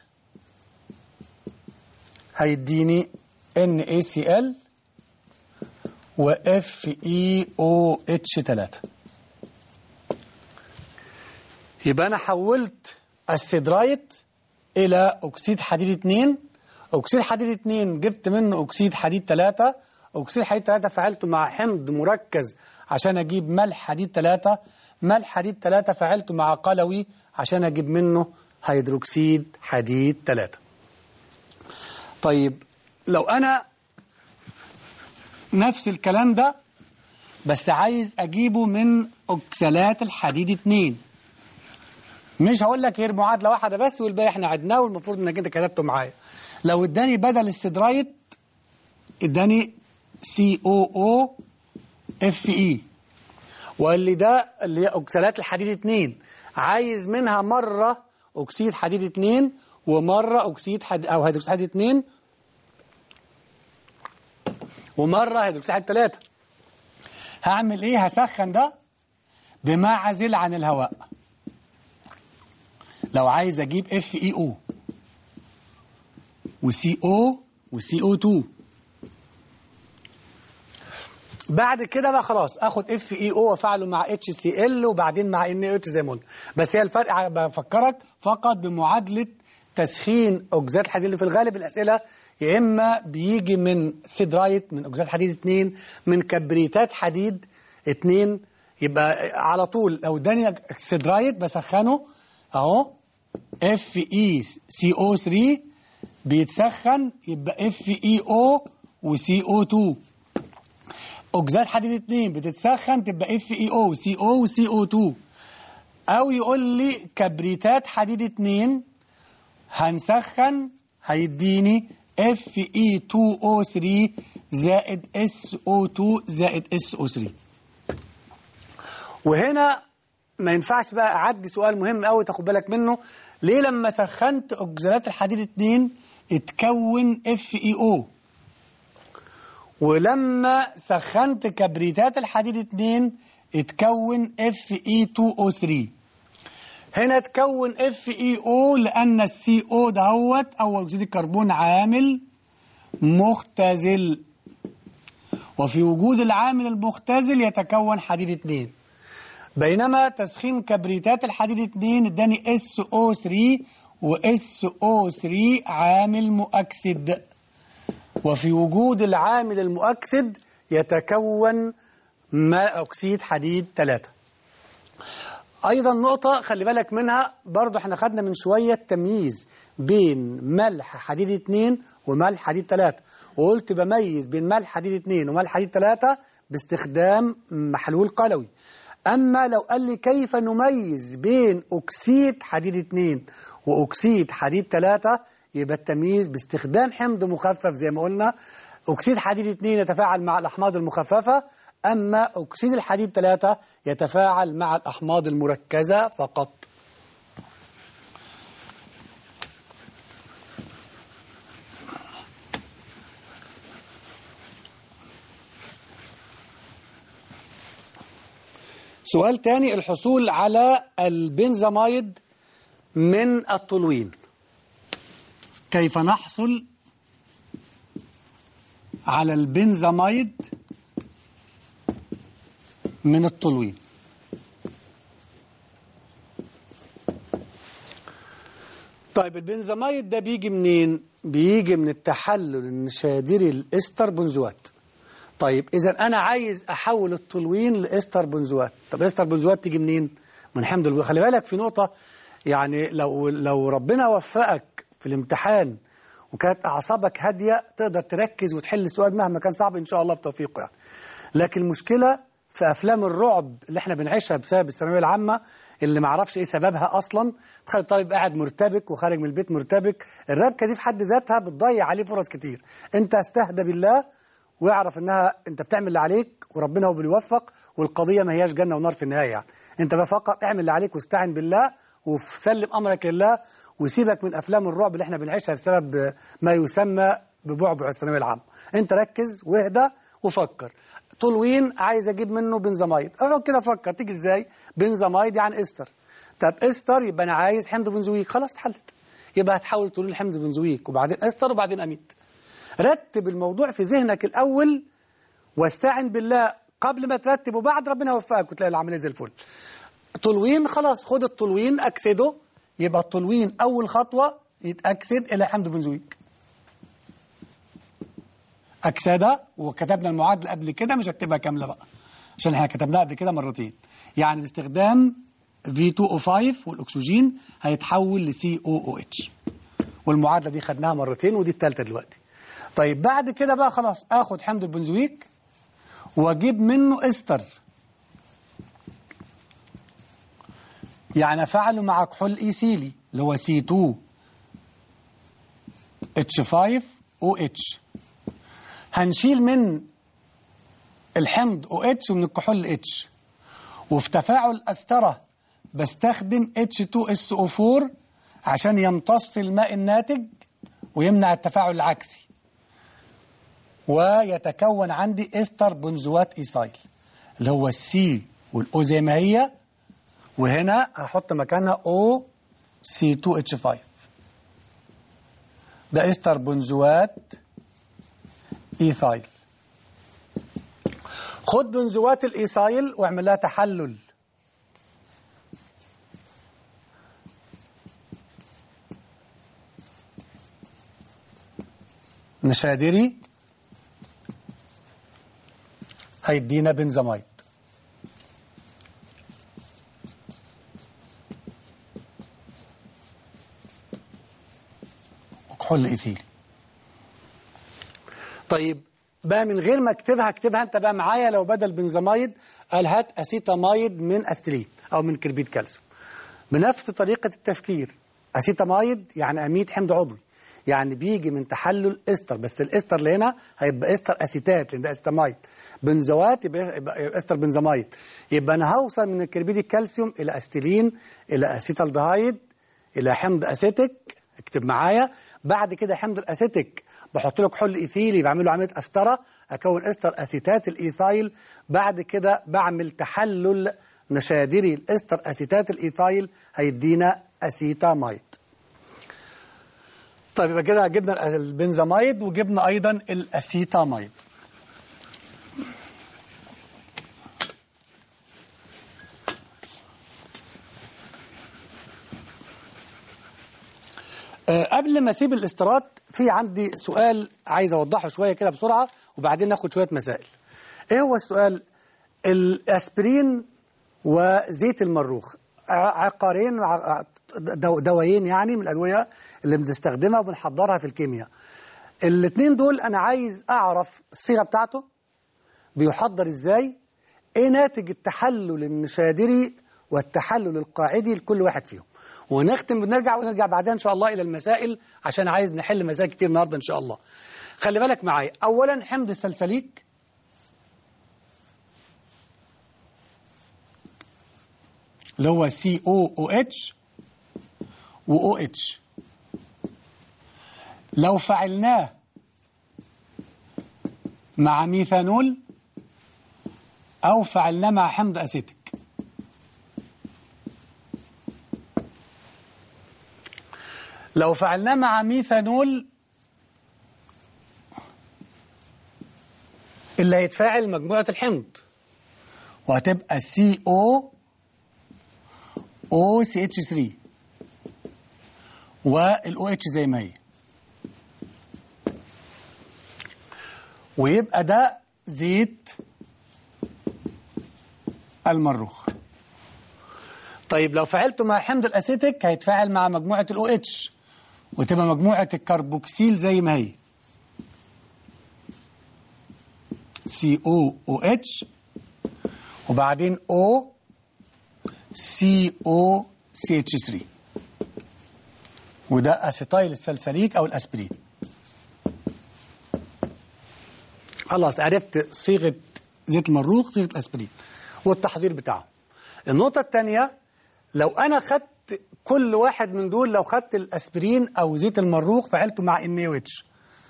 هيديني NaCl و FeOH3. يبقى أنا حولت السيدرايت إلى أكسيد حديد 2. أكسيد حديد 2 جبت منه أكسيد حديد 3. أكسيد حديد 3 فعلته مع حمض مركز عشان أجيب ملح حديد 3. ملح حديد 3 فعلته مع قلوي عشان أجيب منه هيدروكسيد حديد 3. طيب لو أنا نفس الكلام ده بس عايز أجيبه من أكسالات الحديد 2، مش هقول لك غير معادلة واحدة بس والباقي احنا عدناه والمفروض انك انت كتبته معايا. لو اداني بدل السيدرايت اداني COO Fe، واللي ده اللي هي أكسالات الحديد 2، عايز منها مرة أكسيد حديد 2 ومرة أكسيد أو هيدروكسيد حديد 2 ومرة هيدروكسيد حديد 3. هعمل إيه؟ هسخن ده بمعزل عن الهواء. لو عايز أجيب FeO وCO وCO2، بعد كده بقى خلاص اخد FeO وافعله مع HCl وبعدين مع NaOH زي ما قلنا. بس هي الفرق بفكرك فقط بمعادله تسخين اكسيدات الحديد اللي في الغالب الاسئله يا اما بيجي من سيدرايت من اكسيدات حديد 2 من كبريتات حديد 2. يبقى على طول لو اداني سيدرايت بسخنه اهو FeCO3 بيتسخن يبقى FeO وCO2. أكسيد حديد 2 بتتسخن تبقى FeO CO وCO2. أو يقول لي كبريتات حديد 2 هنسخن هيديني Fe2O3 زائد SO2 زائد SO3. وهنا ما ينفعش بقى أعدي سؤال مهم قوي تاخد بالك منه. ليه لما سخنت أكسيدات الحديد 2 اتكون FeO، ولما سخنت كبريتات الحديد 2 اتكون Fe2O3؟ هنا اتكون FeO لأن الCO دهوت أو أكسيد الكربون عامل مختزل، وفي وجود العامل المختزل يتكون حديد 2. بينما تسخين كبريتات الحديد 2 اداني SO3 وSO3 عامل مؤكسد، وفي وجود العامل المؤكسد يتكون أكسيد حديد 3. أيضا نقطة خلي بالك منها برضو، احنا خدنا من شوية تمييز بين ملح حديد 2 وملح حديد 3، وقلت بميز بين ملح حديد 2 وملح حديد 3 باستخدام محلول قلوي. أما لو قال لي كيف نميز بين أكسيد حديد 2 وأكسيد حديد 3، يبقى التمييز باستخدام حمض مخفف زي ما قلنا. أكسيد حديد 2 يتفاعل مع الأحماض المخففة، أما أكسيد الحديد 3 يتفاعل مع الأحماض المركزة فقط. سؤال تاني، الحصول على البنزاميد من التولوين. كيف نحصل على البنزاميد من التولوين؟ طيب البنزاميد ده بيجي منين؟ بيجي من التحلل النشادري الاستر بنزوات. طيب إذا أنا عايز أحول التولوين لإستر بنزوات. طب الإستر بنزوات تيجي منين؟ من حمض البنزوات. خلي بالك في نقطة، يعني لو ربنا وفقك في الامتحان وكانت أعصابك هادية تقدر تركز وتحل السؤال مهما كان صعب إن شاء الله بتوفيقه يعني. لكن المشكلة في أفلام الرعب اللي احنا بنعيشها بسبب الثانوية العامة اللي معرفش إيه سببها أصلا، تخلي الطالب قاعد مرتبك وخارج من البيت مرتبك. الربكة دي في حد ذاتها بتضيع عليه فرص كتير. أنت استهدى بالله واعرف إنها أنت بتعمل اللي عليك وربنا هو بيوفق، والقضية ما هياش جنة ونار في النهاية يعني. أنت بقى فقط اعمل اللي عليك واستعن بالله وسلم أمرك لله، وسيبك من أفلام الرعب اللي احنا بنعيشها بسبب ما يسمى ببعبع الثانوية العامة. أنت ركز واهدى وفكر. تولوين عايز أجيب منه بنزاميد، أقعد كده فكر تيجي إزاي؟ بنزاميد يعني إستر. طب إستر يبقى أنا عايز حمض بنزويك، خلاص اتحلت. يبقى هتحاول تقول الحمض بنزويك وبعدين إستر وبعدين أميد. رتب الموضوع في ذهنك الأول واستعن بالله قبل ما ترتب، وبعد ربنا يوفقك وتلاقي العملية زي الفل. تولوين خلاص، خد التولوين أكسده، يبقى التولوين أول خطوة يتأكسد إلى حمض بنزويك. أكسدة، وكتبنا المعادلة قبل كده مش هكتبها كاملة بقى عشان احنا كتبناها قبل كده مرتين. يعني باستخدام V2O5 والأكسجين هيتحول ل COOH، والمعادلة دي خدناها مرتين ودي الثالثة دلوقتي. طيب بعد كده بقى خلاص آخد حمض البنزويك وأجيب منه إستر، يعني أفعله مع كحول إيثيلي اللي هو C2H5OH. هنشيل من الحمض OH ومن الكحول H، وفي تفاعل أسترة بستخدم H2SO4 عشان يمتص الماء الناتج ويمنع التفاعل العكسي، ويتكون عندي إستر بنزوات إيثايل اللي هو السي والأو زي ما هي، وهنا هحط مكانها OC2H5. ده إستر بنزوات إيثايل. خد بنزوات الإيثايل واعمل لها تحلل نشادري هيدينا بنزاميد. وكحول إيثيلي. طيب بقى من غير ما اكتبها انت بقى معايا، لو بدل بنزاميد قال هات اسيتاميد من استلين او من كربيد كالسيوم. بنفس طريقة التفكير، اسيتاميد يعني اميد حمض عضوي، يعني بيجي من تحلل استر، بس الاستر اللي هنا هيبقى استر اسيتات لان ده اسيتاميد. بنزوات يبقى استر بنزاميد. يبقى انا هوصل من الكربيد الكالسيوم الى استلين الى اسيتالدهايد الى حمض اسيتيك، اكتب معايا. بعد كده حمض الاسيتيك بحط له كحول إيثيلي بعمل له عملية أسترة أكون إستر أسيتات الإيثايل. بعد كده بعمل تحلل نشادري الإستر أسيتات الإيثايل هيدينا أسيتاميد. طيب يبقى كده جبنا البنزاميد وجبنا أيضا الأسيتاميد. قبل ما اسيب الاسترات في عندي سؤال عايز اوضحه شويه كده بسرعه وبعدين ناخد شويه مسائل. ايه هو السؤال؟ الاسبرين وزيت المروخ عقارين دوايين يعني من الادويه اللي بنستخدمها وبنحضرها في الكيمياء. الاثنين دول انا عايز اعرف الصيغه بتاعته بيحضر ازاي، ايه ناتج التحلل النشادري والتحلل القاعدي لكل واحد فيهم، ونختم ونرجع بعدها إن شاء الله إلى المسائل عشان عايز نحل مسائل كتير النهاردة إن شاء الله. خلي بالك معايا. أولا حمض السلسليك اللي هو COOH و OH لو فعلناه مع ميثانول أو فعلناه مع حمض أسيتيك، لو فعلناه مع ميثانول اللي هيتفاعل مجموعة الحمض وهتبقى COOCH3 والOH زي ما هي، ويبقى ده زيت المروخ. طيب لو فعلته مع حمض الأسيتيك هيتفاعل مع مجموعة الOH وتبقى مجموعة الكربوكسيل زي ما هي COOH وبعدين COCH3 وده أسيتايل السلسليك أو الأسبرين. خلاص عرفت صيغة زيت المروخ، صيغة الأسبرين والتحضير بتاعه. النقطة الثانية، لو أنا خدت كل واحد من دول، لو خدت الأسبرين أو زيت المروخ فعلته مع NaOH،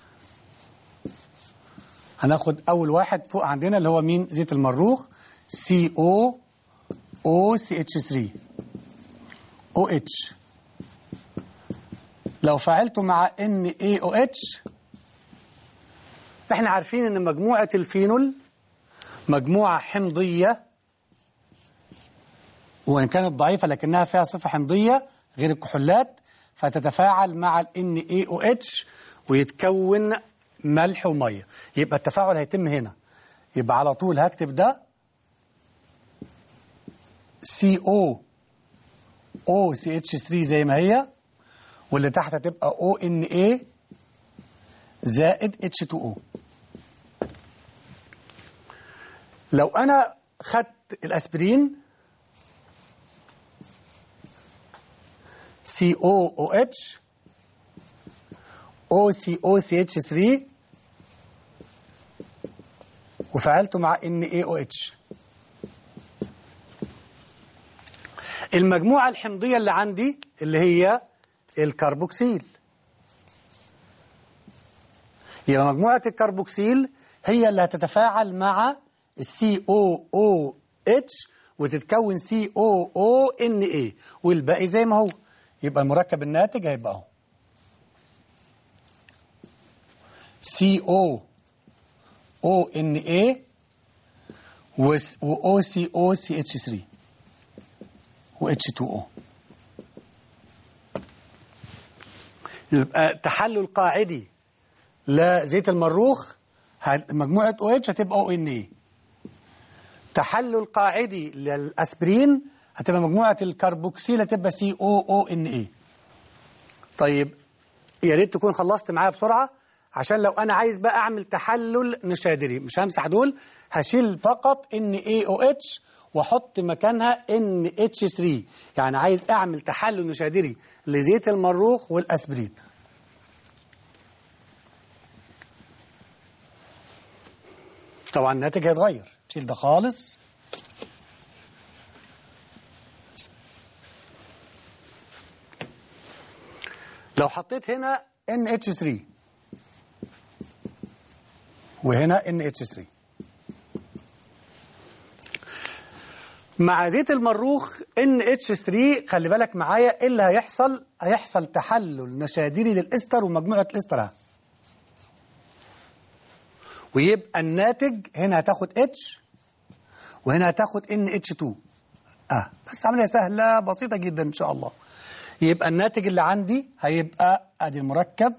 هناخد أول واحد فوق عندنا اللي هو مين؟ زيت المروخ COOCH3 OH. لو فعلته مع NaOH فاحنا عارفين ان مجموعة الفينول مجموعة حمضية، وإن كانت ضعيفة لكنها فيها صفة حمضية غير الكحولات، فتتفاعل مع ال NaOH ويتكون ملح ومية. يبقى التفاعل هيتم هنا، يبقى على طول هكتب ده COOCH3 زي ما هي، واللي تحت هتبقى ONA زائد H2O. لو أنا خدت الأسبرين COOH OCOCH3 وفعلته مع NaOH، المجموعة الحمضية اللي عندي اللي هي الكربوكسيل، يبقى مجموعة الكربوكسيل هي اللي هتتفاعل مع COOH وتتكون COONA والباقي زي ما هو. يبقى المركب الناتج هيبقى اهو COONA وOCOCH3 وH2O. يبقى تحلل قاعدي لزيت المروخ مجموعة OH هتبقى ONA. تحلل قاعدي للأسبرين هتبقى مجموعة الكربوكسيل هتبقى COONA. طيب يا ريت تكون خلصت معايا بسرعة، عشان لو أنا عايز بقى أعمل تحلل نشادري مش همسح دول، هشيل فقط NaOH وأحط مكانها NH3. يعني عايز أعمل تحلل نشادري لزيت المروخ والأسبرين. طبعا الناتج هيتغير، شيل ده خالص. لو حطيت هنا NH3 وهنا NH3 مع زيت المروخ NH3، خلي بالك معايا ايه اللي هيحصل تحلل نشادري للإستر ومجموعة الإستر، ويبقى الناتج هنا هتاخد H وهنا هتاخد NH2. بس عملية سهلة بسيطة جدا إن شاء الله. يبقى الناتج اللي عندي هيبقى ادي المركب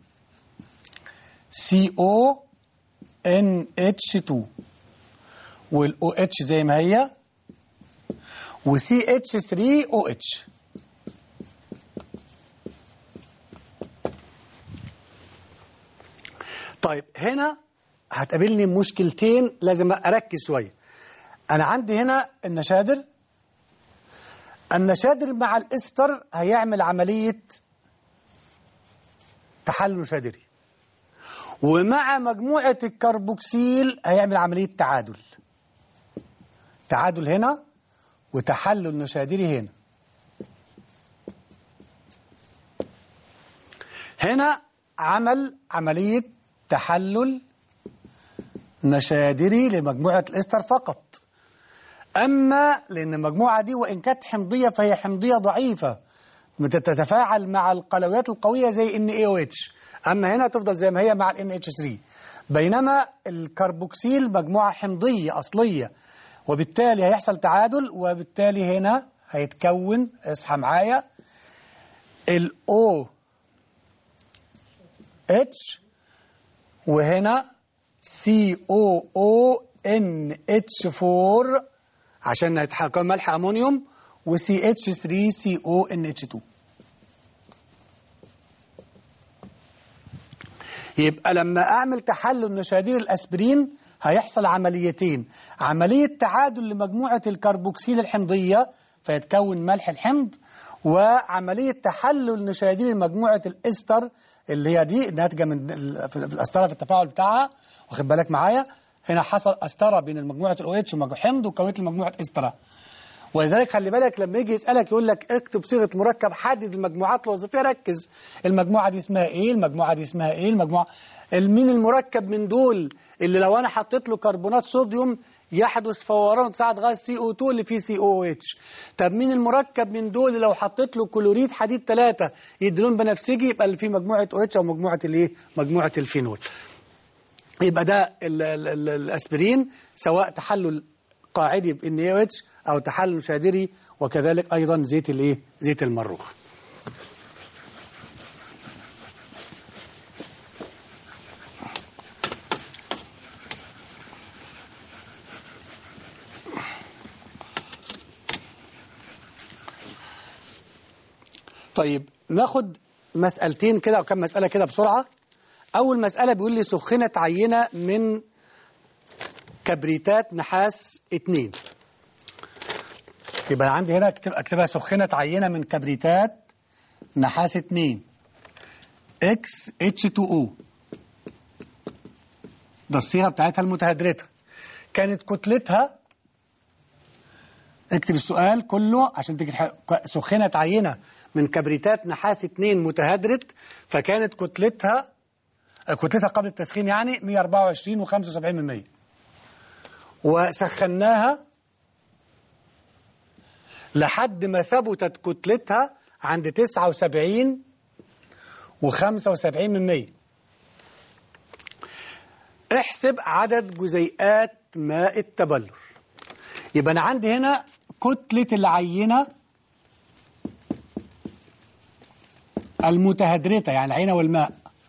CONH2 والOH زي ما هي وCH3OH. طيب هنا هتقابلني مشكلتين لازم أركز شوية. أنا عندي هنا النشادر مع الإستر هيعمل عملية تحلل نشادري، ومع مجموعة الكربوكسيل هيعمل عملية تعادل هنا وتحلل نشادري هنا عمل عملية تحلل نشادري لمجموعة الإستر فقط. أما لأن المجموعة دي وإن كانت حمضية فهي حمضية ضعيفة تتفاعل مع القلويات القوية زي NaOH، أما هنا تفضل زي ما هي مع NH3. بينما الكربوكسيل مجموعة حمضية أصلية، وبالتالي هيحصل تعادل، وبالتالي هنا هيتكون، اصحى معايا، OH وهنا COONH4 عشان هيتحكم ملح أمونيوم وCH3CONH2. يبقى لما أعمل تحلل نشادر الأسبرين هيحصل عمليتين: عملية تعادل لمجموعة الكربوكسيل الحمضية فيتكون ملح الحمض، وعملية تحلل نشادر مجموعة الإستر اللي هي دي ناتجة من الأسترة في التفاعل بتاعها. واخد بالك معايا؟ هنا حصل أسترة بين مجموعة الOH ومجموعة حمض وكونت مجموعة إسترة. ولذلك خلي بالك لما يجي يسألك يقول لك اكتب صيغة مركب، حدد المجموعات الوظيفية، ركز المجموعة دي اسمها ايه، المجموعة دي اسمها ايه، مين المركب من دول اللي لو انا حطيت له كربونات صوديوم يحدث فوران وتصاعد غاز CO2 اللي فيه COOH. طب مين المركب من دول اللي لو حطيت له كلوريد حديد 3 يدي لون بنفسجي يبقى اللي فيه مجموعة OH او مجموعة الايه، مجموعة الفينول. يبقى ده الاسبرين سواء تحلل قاعدي ب NaOH أو تحلل نشادري، وكذلك أيضا زيت الإيه؟ زيت المروخ. طيب ناخد مسألتين كده أو كم مسألة كده بسرعة. أول مسألة بيقول لي سخنت عينة من كبريتات نحاس 2. يبقى عندي هنا اكتبها سخنت عينة من كبريتات نحاس 2 XH2O، ده الصيغة بتاعتها المتهدرتة. كانت كتلتها، اكتب السؤال كله عشان تيجي سخنت عينة من كبريتات نحاس 2 متهدرت، فكانت كتلتها قبل التسخين يعني 124.75%، وسخناها لحد ما ثبتت كتلتها عند 79.75%. احسب عدد جزيئات ماء التبلور. يبقى أنا عندي هنا كتلة العينة المتهدرتة يعني العينة والماء،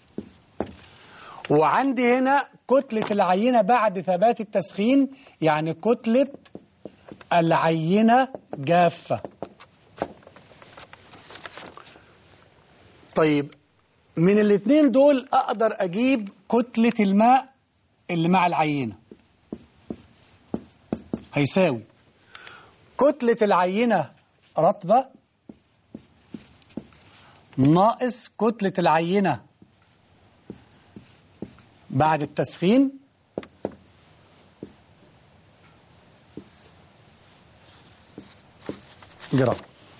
وعندي هنا كتلة العينة بعد ثبات التسخين يعني كتلة العينة جافة. طيب من الاثنين دول أقدر أجيب كتلة الماء اللي مع العينة، هيساوي كتلة العينة رطبة ناقص كتلة العينة بعد التسخين جرام.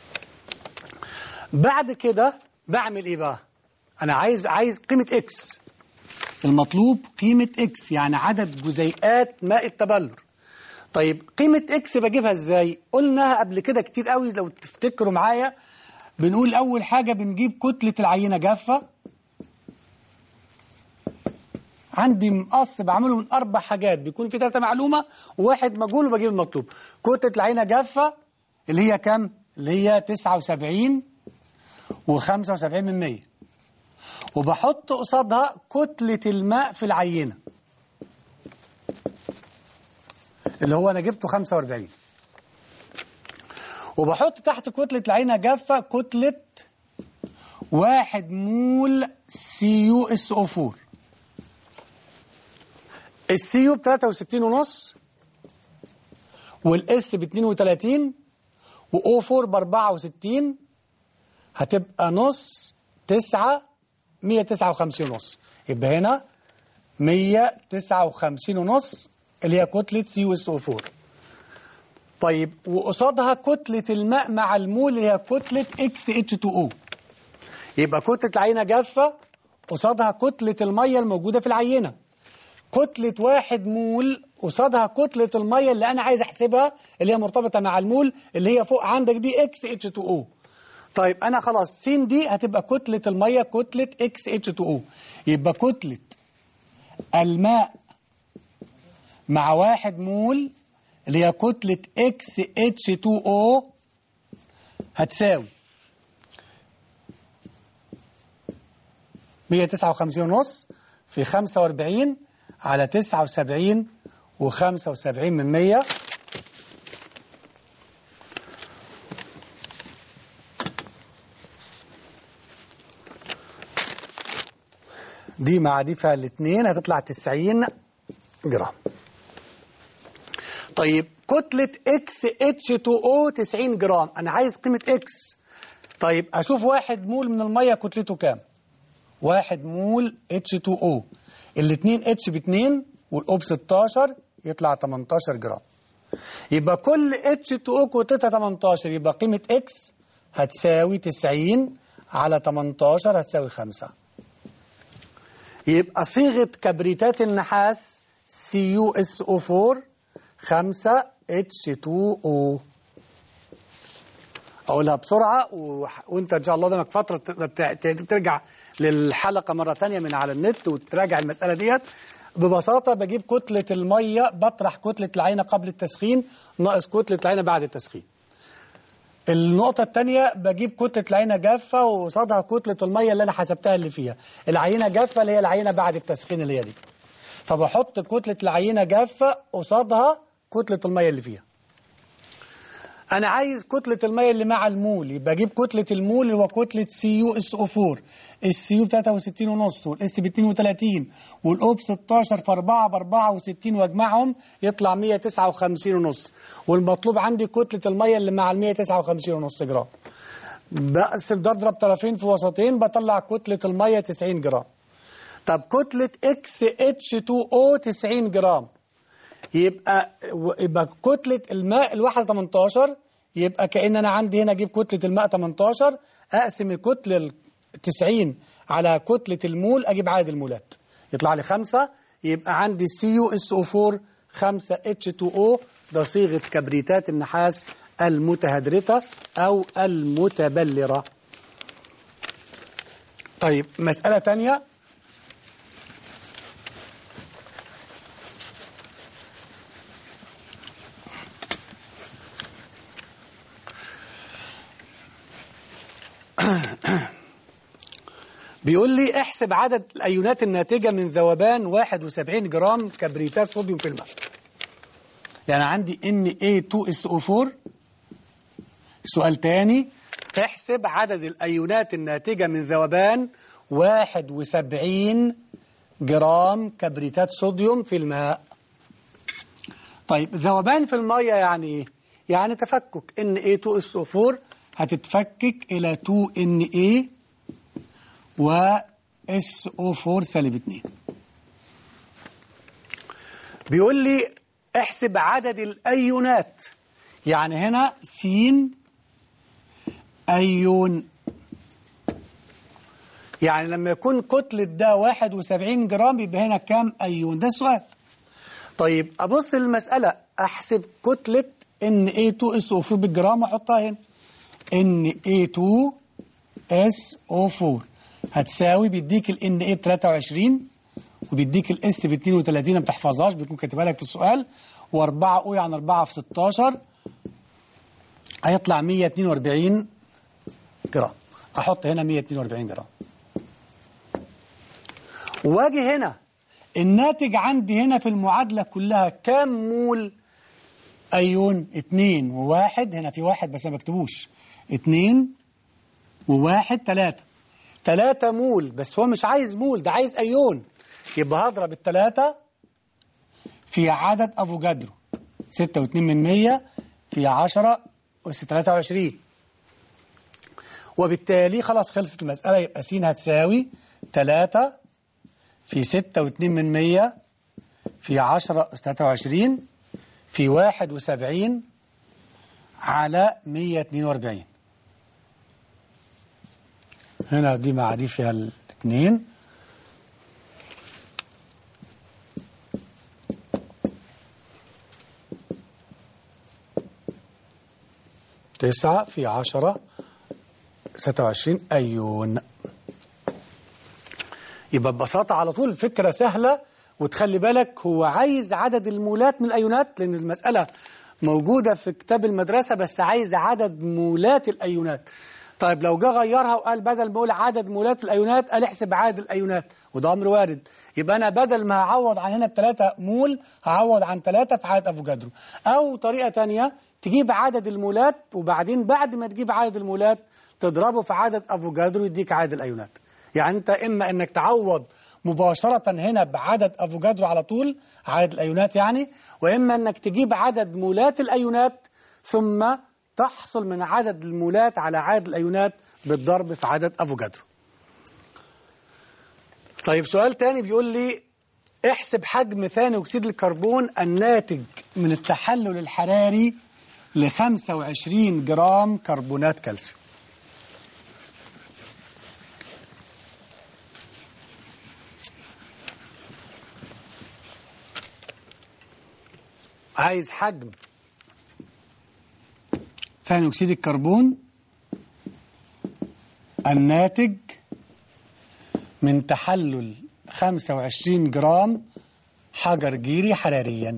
بعد كده بعمل ايه بقى؟ انا عايز قيمة اكس، المطلوب قيمة اكس يعني عدد جزيئات ماء التبلور. طيب قيمة اكس بجيبها ازاي؟ قلناها قبل كده كتير قوي لو تفتكروا معايا. بنقول اول حاجة بنجيب كتلة العينة جافة. عندي مقص بعمله من 4 حاجات، بيكون في 3 معلومة وواحد مجهول وبجيب المطلوب. كتلة العينة جافة اللي هي كام؟ اللي هي 79.75%، وبحط قصادها كتلة الماء في العينة اللي هو أنا جبته 45، وبحط تحت كتلة العينة جافة كتلة 1 مول CuSO4. الCu ب 63.5 والS ب 32 وO4 ب 64، هتبقى نص 9 159.5. يبقى هنا 159.5 اللي هي كتلة CuSO4. طيب وقصادها كتلة الماء مع المول اللي هي كتلة XH2O. يبقى كتلة العينة جافة قصادها كتلة المية الموجودة في العينة. كتلة 1 مول قصادها كتلة المية اللي أنا عايز أحسبها اللي هي مرتبطة مع المول اللي هي فوق عندك دي XH2O. طيب أنا خلاص س دي هتبقى كتلة المية كتلة XH2O. يبقى كتلة الماء مع 1 مول اللي هي كتلة XH2O هتساوي 159.5 في 45 على 79.75%. دي مع دي فيها الاثنين هتطلع 90 جرام. طيب كتلة XH2O 90 جرام، أنا عايز قيمة X. طيب أشوف 1 مول من المية كتلته كام؟ 1 مول H2O، الاثنين H ب2 والO ب16 يطلع 18 جرام. يبقى كل H2O كتلتها 18، يبقى قيمة X هتساوي 90 على 18 هتساوي 5. يبقى صيغة كبريتات النحاس CuSO4 5H2O. أقولها بسرعة وأنت إن شاء الله قدامك فترة ترجع للحلقة مرة تانية من على النت وتراجع المسألة ديت. ببساطة بجيب كتلة المية بطرح كتلة العينة قبل التسخين ناقص كتلة العينة بعد التسخين. النقطة الثانية بجيب كتلة العينة جافة وقصادها كتلة المية اللي أنا حسبتها اللي فيها. العينة جافة اللي هي العينة بعد التسخين اللي هي دي، فبحط كتلة العينة جافة قصادها كتلة المية اللي فيها. أنا عايز كتلة المية اللي مع المول، يبقى أجيب كتلة المول اللي هو كتلة CuSO4. الCu ب63.5 والS ب32 والO ب16 في 4 ب64 واجمعهم يطلع 159.5، والمطلوب عندي كتلة المية اللي مع 159.5 جرام. بقسم بضرب طرفين في وسطين بطلع كتلة المية 90 جرام. طب كتلة XH2O 90 جرام، يبقى كتلة الماء الواحد 18، يبقى كأن أنا عندي هنا أجيب كتلة الماء 18 أقسم الكتلة 90 على كتلة المول أجيب عدد المولات يطلع لي 5. يبقى عندي CuSO4 5H2O. ده صيغة كبريتات النحاس المتهدرة أو المتبلرة. طيب مسألة تانية. بيقول لي احسب عدد الأيونات الناتجة من ذوبان 71 جرام كبريتات صوديوم في الماء. يعني عندي Na2SO4. سؤال تاني، احسب عدد الأيونات الناتجة من ذوبان 71 جرام كبريتات صوديوم في الماء. طيب ذوبان في المية يعني ايه؟ يعني تفكك. Na2SO4 هتتفكك إلى 2Na و SO4 سالب 2. بيقول لي احسب عدد الأيونات، يعني هنا س أيون، يعني لما يكون كتلة ده 71 جرام يبقى هنا كام أيون؟ ده السؤال. طيب أبص للمسألة، أحسب كتلة Na2SO4 بالجرام وأحطها هنا. Na2SO4 هتساوي بيديك ال Na ب 23 وبيديك الاس ب 32، ما بتحفظهاش بيكون كاتبها لك في السؤال، و4 او يعني 4 في 16 هيطلع 142 جرام. احط هنا 142 جرام. واجي هنا الناتج عندي هنا في المعادلة كلها كام مول أيون؟ 2 و1. هنا في 1 بس ما بكتبوش. 2 و1 3 مول، بس هو مش عايز مول، ده عايز أيون. يبقى هضرب الثلاثة في عدد أفوجادرو 6.2 في 10 أس 23، وبالتالي خلاص خلصت المسألة. يبقى س هتساوي 3 في 6.2 في 10 أس 23 في 71 على 142. هنا دي مع دي فيها الاثنين، 9 في 10 26 أيون. يبقى ببساطة على طول فكرة سهلة، وتخلي بالك هو عايز عدد المولات من الأيونات، لأن المسألة موجودة في كتاب المدرسة بس عايز عدد مولات الأيونات. طيب لو جه غيرها وقال بدل ما اقول عدد مولات الأيونات قال احسب عدد الأيونات، وده أمر وارد. يبقى أنا بدل ما هعوض عن هنا ب3 مول هعوض عن 3 في عدد أفوجادرو. أو طريقة تانية تجيب عدد المولات وبعدين بعد ما تجيب عدد المولات تضربه في عدد أفوجادرو يديك عدد الأيونات. يعني أنت إما إنك تعوض مباشرة هنا بعدد افوكادرو على طول، عدد الايونات يعني، واما انك تجيب عدد مولات الايونات ثم تحصل من عدد المولات على عدد الايونات بالضرب في عدد افوكادرو. طيب سؤال تاني بيقول لي احسب حجم ثاني اكسيد الكربون الناتج من التحلل الحراري ل 25 جرام كربونات كالسيوم. عايز حجم ثاني أكسيد الكربون الناتج من تحلل 25 جرام حجر جيري حراريا.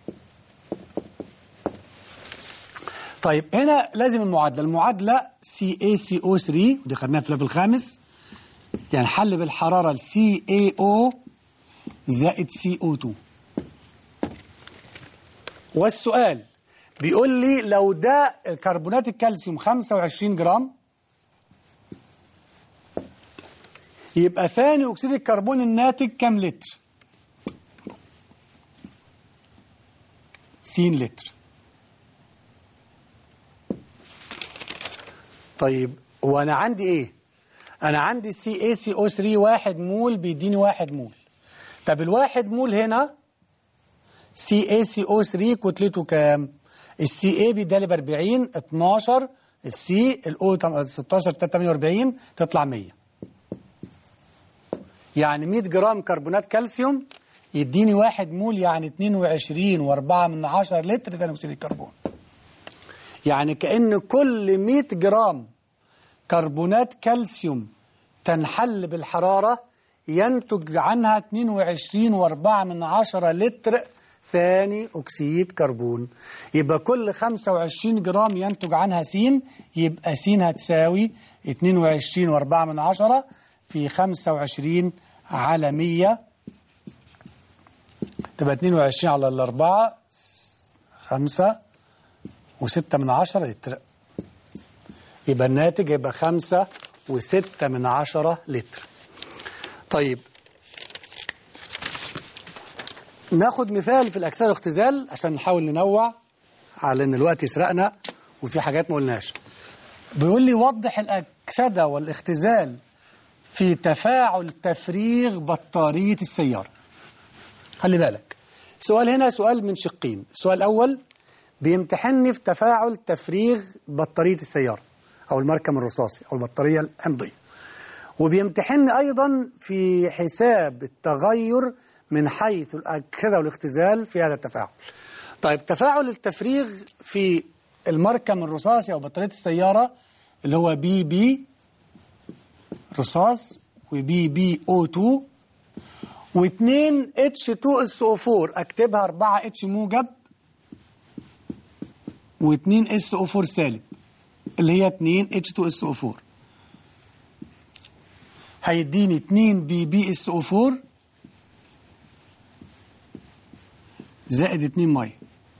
طيب هنا لازم المعادلة CaCO3 ودي خدناها في الليفل الخامس، يعني حل بالحرارة CaO زائد CO2. والسؤال بيقول لي لو ده كربونات الكالسيوم 25 جرام يبقى ثاني أكسيد الكربون الناتج كم لتر؟ س لتر. طيب وأنا عندي إيه؟ أنا عندي CaCO3 1 مول بيديني 1 مول. طب الواحد مول هنا CaCO3 كتلته كام؟ الCa بيدالي ب 40 12 السي الأو 16 48 تطلع 100. يعني 100 جرام كربونات كالسيوم يديني 1 مول، يعني 22.4 لتر ثاني أكسيد الكربون. يعني كأن كل 100 جرام كربونات كالسيوم تنحل بالحرارة ينتج عنها 22.4 لتر ثاني أكسيد كربون. يبقى كل 25 جرام ينتج عنها س، يبقى س هتساوي 22.4 في 25 على 100 تبقى 22 على 4 5.6 لتر. يبقى الناتج يبقى 5.6 لتر. طيب ناخد مثال في الأكسدة والاختزال عشان نحاول ننوع على ان الوقت يسرقنا وفي حاجات ما قلناش. بيقول لي وضح الأكسدة والاختزال في تفاعل تفريغ بطارية السيارة. خلي بالك سؤال هنا سؤال من شقين. السؤال الأول بيمتحني في تفاعل تفريغ بطارية السيارة أو المركب الرصاصي أو البطارية الحمضية، وبيمتحني أيضا في حساب التغير من حيث الأكسدة والاختزال في هذا التفاعل. طيب تفاعل التفريغ في المركب الرصاصي أو بطارية السيارة اللي هو بي رصاص وبي O2 و2 H2SO4 أكتبها 4 H موجب و2 SO4 سالب اللي هي 2 H2SO4 هيديني 2 BbSO4 زائد 2 مية.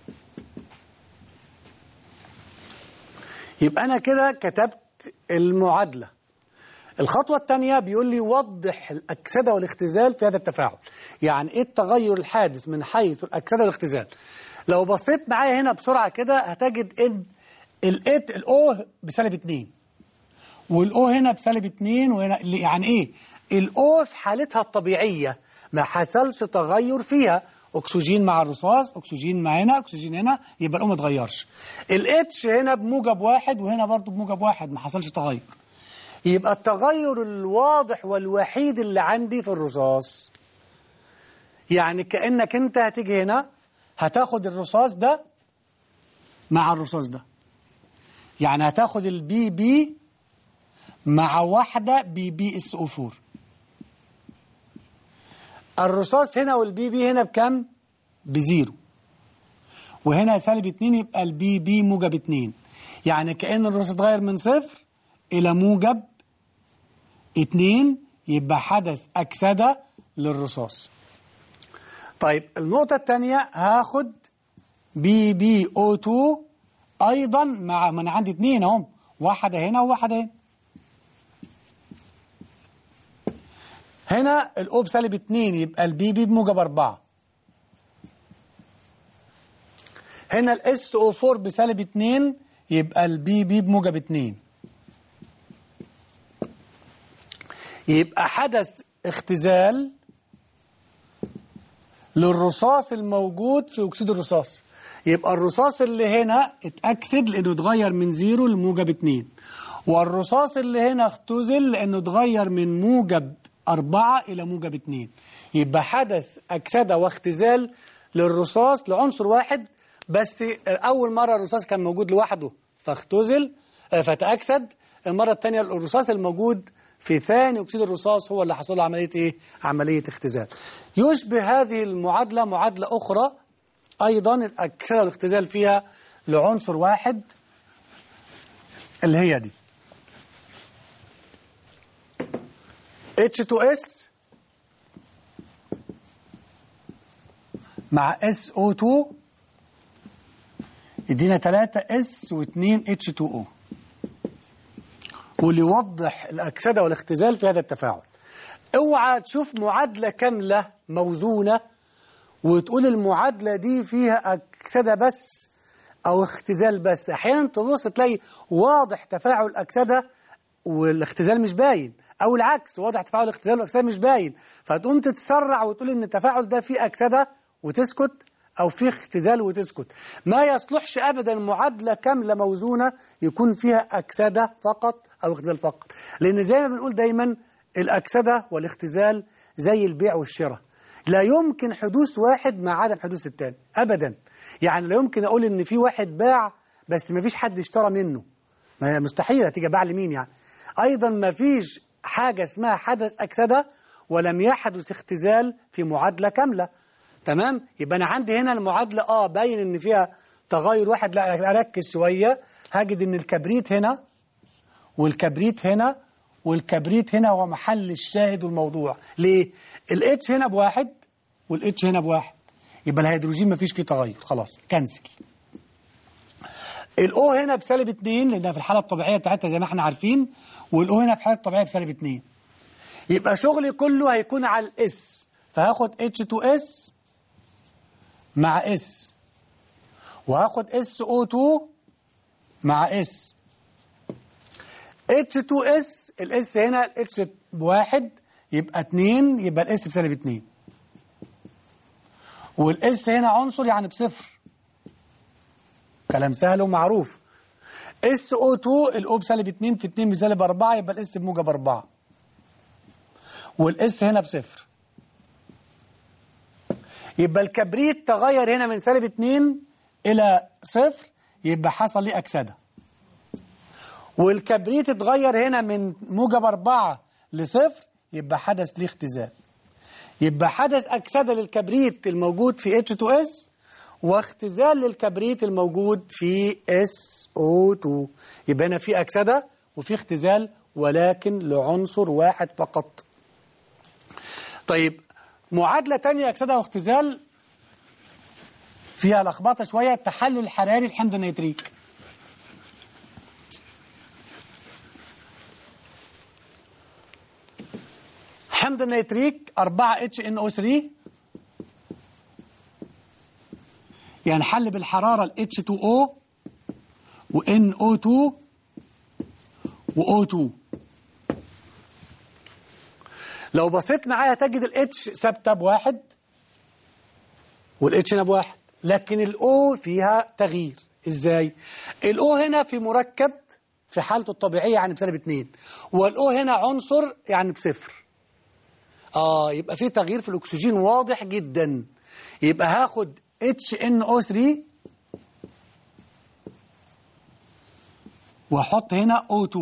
يبقى أنا كده كتبت المعادلة. الخطوة الثانية بيقول لي وضح الأكسدة والاختزال في هذا التفاعل. يعني إيه التغير الحادث من حيث الأكسدة والاختزال؟ لو بصيت معايا هنا بسرعة كده هتجد إن الأو بسالب 2 والأو هنا بسالب 2 وهنا يعني إيه؟ الأو في حالتها الطبيعية ما حصلش تغير فيها، أكسجين مع الرصاص، أكسجين مع هنا، أكسجين هنا، يبقى الأو ما اتغيرش. الاتش هنا بموجب 1 وهنا برضه بموجب 1 ما حصلش تغير. يبقى التغير الواضح والوحيد اللي عندي في الرصاص. يعني كأنك انت هتيجي هنا هتاخد الرصاص ده مع الرصاص ده، يعني هتاخد البي مع واحدة BbSO4. الرصاص هنا والبي هنا بكم؟ بزيرو، وهنا سالب 2 يبقى البي موجب 2. يعني كأن الرصاص اتغير من صفر إلى موجب 2، يبقى حدث أكسدة للرصاص. طيب النقطة الثانية هاخد BbO2 أيضا مع من عندي 2 اهم، واحدة هنا وواحدة هنا. هنا الأو بسالب 2 يبقى البي بي بموجب 4. هنا الاس او 4 بسالب 2 يبقى البي بي بموجب 2. يبقى حدث اختزال للرصاص الموجود في أكسيد الرصاص. يبقى الرصاص اللي هنا اتأكسد لأنه اتغير من 0 لموجب 2، والرصاص اللي هنا اختزل لأنه اتغير من موجب 4 إلى موجب 2. يبقى حدث أكسدة واختزال للرصاص لعنصر واحد بس. أول مرة الرصاص كان موجود لوحده فاختزل فتأكسد. المرة الثانية الرصاص الموجود في ثاني أكسيد الرصاص هو اللي حصل له عملية إيه؟ عملية اختزال. يشبه هذه المعادلة معادلة أخرى أيضا الأكسدة والاختزال فيها لعنصر واحد اللي هي دي H2S مع SO2 يدينا 3S و2 H2O، واللي يوضح الأكسدة والاختزال في هذا التفاعل. اوعى تشوف معادلة كاملة موزونة وتقول المعادلة دي فيها أكسدة بس أو اختزال بس. أحيانا تبص تلاقي واضح تفاعل الأكسدة والاختزال مش باين، أو العكس واضح تفاعل الاختزال والاكسدة مش باين، فتقوم تتسرع وتقول إن التفاعل ده فيه أكسدة وتسكت أو فيه اختزال وتسكت. ما يصلحش أبدا معادلة كاملة موزونة يكون فيها أكسدة فقط أو اختزال فقط، لأن زي ما بنقول دايما الأكسدة والاختزال زي البيع والشراء، لا يمكن حدوث واحد مع عدم حدوث الثاني أبدا. يعني لا يمكن أقول إن في واحد باع بس ما فيش حد اشترى منه، ما مستحيل، هتيجي باع لمين يعني؟ أيضا ما فيش حاجة اسمها حدث أكسدة ولم يحدث اختزال في معادلة كاملة. تمام؟ يبقى أنا عندي هنا المعادلة باين إن فيها تغير واحد. لا أركز شوية هجد إن الكبريت هنا والكبريت هنا والكبريت هنا هو محل الشاهد والموضوع. ليه؟ الاتش هنا بواحد والاتش هنا بواحد، يبقى الهيدروجين ما فيش فيه تغير، خلاص كنسل. الاو هنا بسالب 2 لانها في الحاله الطبيعيه بتاعتها زي ما احنا عارفين، والاو هنا في الحاله الطبيعيه بسالب 2. يبقى شغلي كله هيكون على الاس، فهاخد H2S مع اس، وهاخد SO2 مع اس. H2S الاس هنا الاتش بواحد يبقى 2، يبقى الاس بسالب 2، والاس هنا عنصر يعني بصفر، كلام سهل ومعروف. SO2 الاو بسالب 2 في 2 بسالب 4 يبقى الاس بموجب 4، والاس هنا بصفر. يبقى الكبريت تغير هنا من سالب 2 إلى صفر، يبقى حصل ليه أكسدة. والكبريت اتغير هنا من موجب 4 لصفر، يبقى حدث ليه اختزال. يبقى حدث أكسدة للكبريت الموجود في H2S واختزال للكبريت الموجود في SO2. يبقى هنا في أكسدة وفي اختزال ولكن لعنصر واحد فقط. طيب معادلة تانية أكسدة واختزال فيها لخبطة شوية، التحلل الحراري الحمض النيتريك. حمض النيتريك 4HNO3 يعني حل بالحرارة ال H2O و NO2 و O2. لو بصيت معايا تجد ال H ثابتة بواحد وال H هنا بواحد، لكن ال O فيها تغيير. ازاي؟ ال O هنا في مركب في حالته الطبيعية يعني بسالب 2، وال O هنا عنصر يعني بصفر. يبقى في تغيير في الأكسجين واضح جدا. يبقى هاخد HNO3 واحط هنا O2.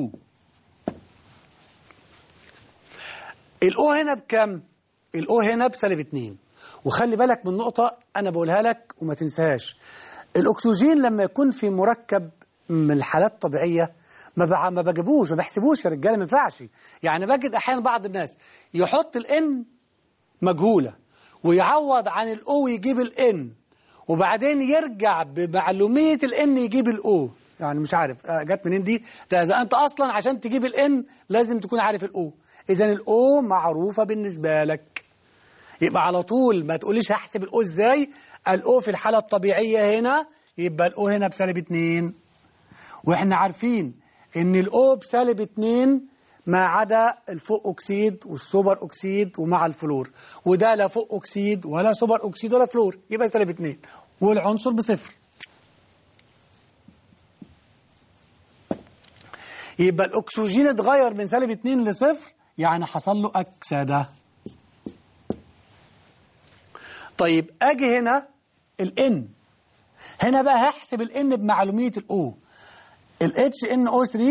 الأو هنا بكم؟ الأو هنا بسالب 2. وخلي بالك من نقطة أنا بقولها لك وما تنساهاش، الأكسجين لما يكون في مركب من الحالات الطبيعية ما بجيبوش، ما بحسبوش يا رجالة، ما ينفعش. يعني بجد أحيانا بعض الناس يحط الN مجهولة ويعوض عن الأو يجيب الN، وبعدين يرجع بمعلومية الN يجيب الأو. يعني مش عارف جت منين دي. ده إذا أنت أصلا عشان تجيب الN لازم تكون عارف الأو. إذا الأو معروفة بالنسبة لك. يبقى على طول ما تقوليش هحسب الأو إزاي. الأو في الحالة الطبيعية هنا يبقى الأو هنا بسالب 2، وإحنا عارفين إن الأو بسالب 2 ما عدا الفوق أكسيد والسوبر أكسيد ومع الفلور، وده لا فوق أكسيد ولا سوبر أكسيد ولا فلور، يبقى سالب 2 والعنصر بصفر. يبقى الأكسجين اتغير من سالب 2 لصفر، يعني حصل له أكسدة. طيب أجي هنا الN، هنا بقى هحسب الN بمعلومية الO، ال HNO3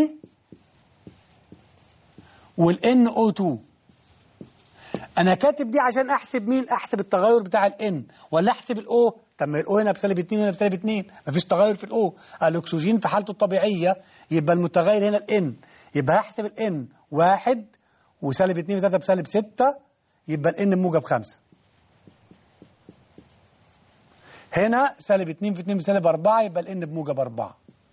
والNO2. أنا كاتب دي عشان أحسب مين؟ أحسب التغير بتاع الN ولا أحسب الO؟ طب ما الO هنا بسالب 2 وهنا بسالب 2، مفيش تغير في الO. الأكسجين في حالته الطبيعية يبقى المتغير هنا الN، يبقى هحسب الN 1 وسالب 2 و3 بسالب 6، يبقى الN بموجب 5. هنا سالب 2 في 2 بسالب 4، يبقى الN بموجب 4.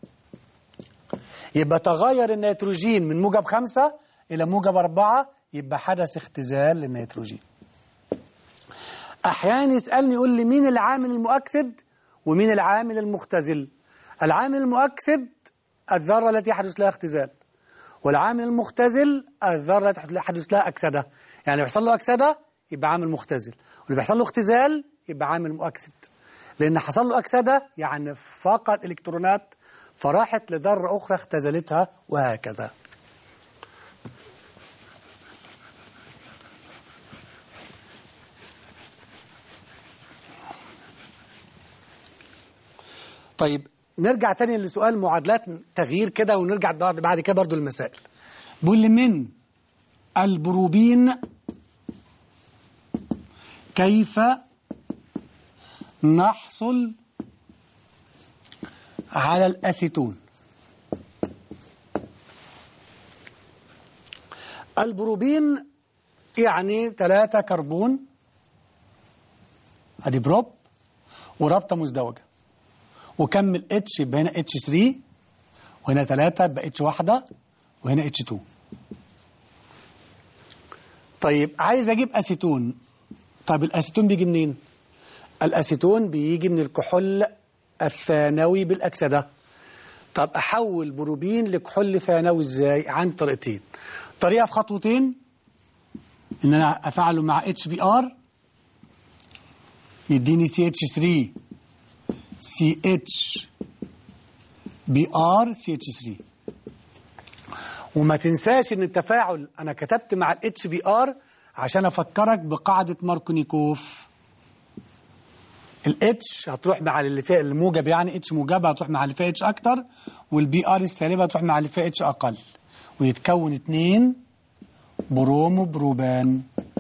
يبقى تغير النيتروجين من موجب 5 إلى موجب 4، يبقى حدث اختزال للنيتروجين. أحيانا يسألني يقول لي مين العامل المؤكسد ومين العامل المختزل. العامل المؤكسد الذرة التي يحدث لها اختزال، والعامل المختزل الذرة التي يحدث لها أكسدة. يعني بيحصل له أكسدة يبقى عامل مختزل، واللي بيحصل له اختزال يبقى عامل مؤكسد. لأن حصل له أكسدة يعني فقد إلكترونات فراحت لذرة أخرى اختزلتها، وهكذا. طيب نرجع تاني لسؤال معادلات تغيير كده، ونرجع بعد كده برضو المسائل. بيقول لي من البروبين كيف نحصل على الأسيتون. البروبين يعني 3 كربون، ادي بروب ورابطة مزدوجة، وكمل اتش يبقى هنا اتش 3 وهنا 3 يبقى اتش واحدة وهنا اتش 2. طيب عايز اجيب اسيتون. طيب الاسيتون بيجي منين؟ الاسيتون بيجي من الكحول الثانوي بالاكسده. طب احول بروبين لكحول ثانوي ازاي؟ عندي طريقتين. طريقه في خطوتين، ان انا افعله مع اتش بي ار يديني سي اتش 3 سي اتش بي ار سي اتش 3. وما تنساش ان التفاعل انا كتبت مع الاتش بي ار عشان افكرك بقاعده ماركونيكوف. الاتش هتروح مع اللي فيها الموجب، يعني اتش موجبه هتروح مع اللي فيها اتش اكتر، والبي ار السالبه هتروح مع اللي فيها اتش اقل، ويتكون 2 برومو بروبان.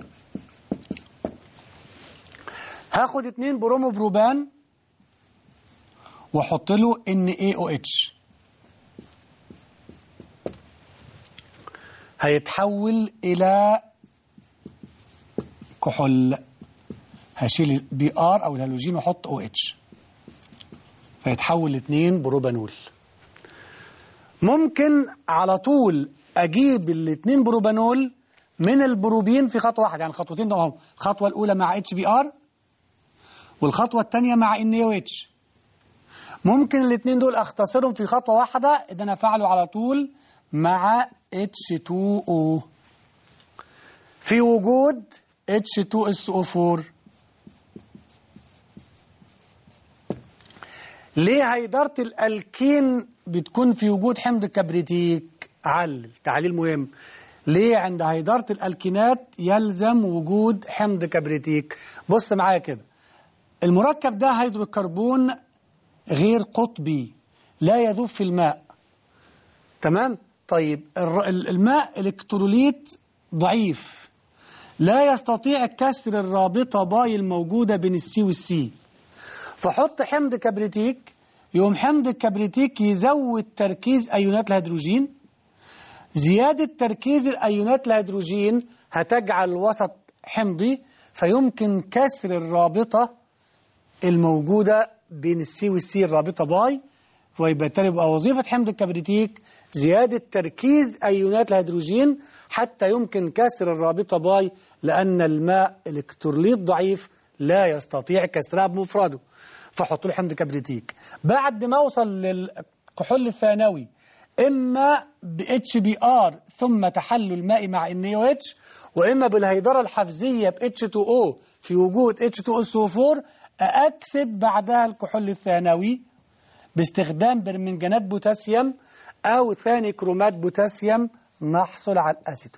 هاخد 2 برومو بروبان واحط له NaOH، هيتحول الى كحول. هشيل البي ار او الهالوجين واحط OH فيتحول ل 2 بروبانول. ممكن على طول اجيب ال 2 بروبانول من البروبين في خطوه واحده، يعني خطوتين اهو. الخطوه الاولى مع اتش بي ار والخطوه الثانيه مع NaOH. ممكن الاثنين دول اختصرهم في خطوه واحده، اذا انا افعله على طول مع H2O في وجود H2SO4. ليه هيدرة الألكين بتكون في وجود حمض الكبريتيك؟ علل تعليل مهم. ليه عند هيدرة الألكينات يلزم وجود حمض كبريتيك؟ بص معايا كده، المركب ده هيدروكربون غير قطبي لا يذوب في الماء، تمام؟ طيب الماء الكتروليت ضعيف لا يستطيع كسر الرابطة باي الموجودة بين السي والسي، فحط حمض كبريتيك، يقوم حمض الكبريتيك يزود تركيز أيونات الهيدروجين. زيادة تركيز الأيونات الهيدروجين هتجعل الوسط حمضي، فيمكن كسر الرابطة الموجودة بين السي والسي، الرابطة باي، وبالتالي يبقى وظيفة حمض الكبريتيك زيادة تركيز أيونات الهيدروجين حتى يمكن كسر الرابطة باي، لأن الماء إلكتروليت ضعيف لا يستطيع كسرها بمفرده، فحط له حمض كبريتيك. بعد ما أوصل للكحول الثانوي إما ب HBr ثم تحلل الماء مع NaOH، وإما بالهيدرة الحفزية ب H2O في وجود H2SO4 أكسد بعدها الكحول الثانوي باستخدام برمنجانات بوتاسيوم أو ثاني كرومات بوتاسيوم نحصل على الأسيتون.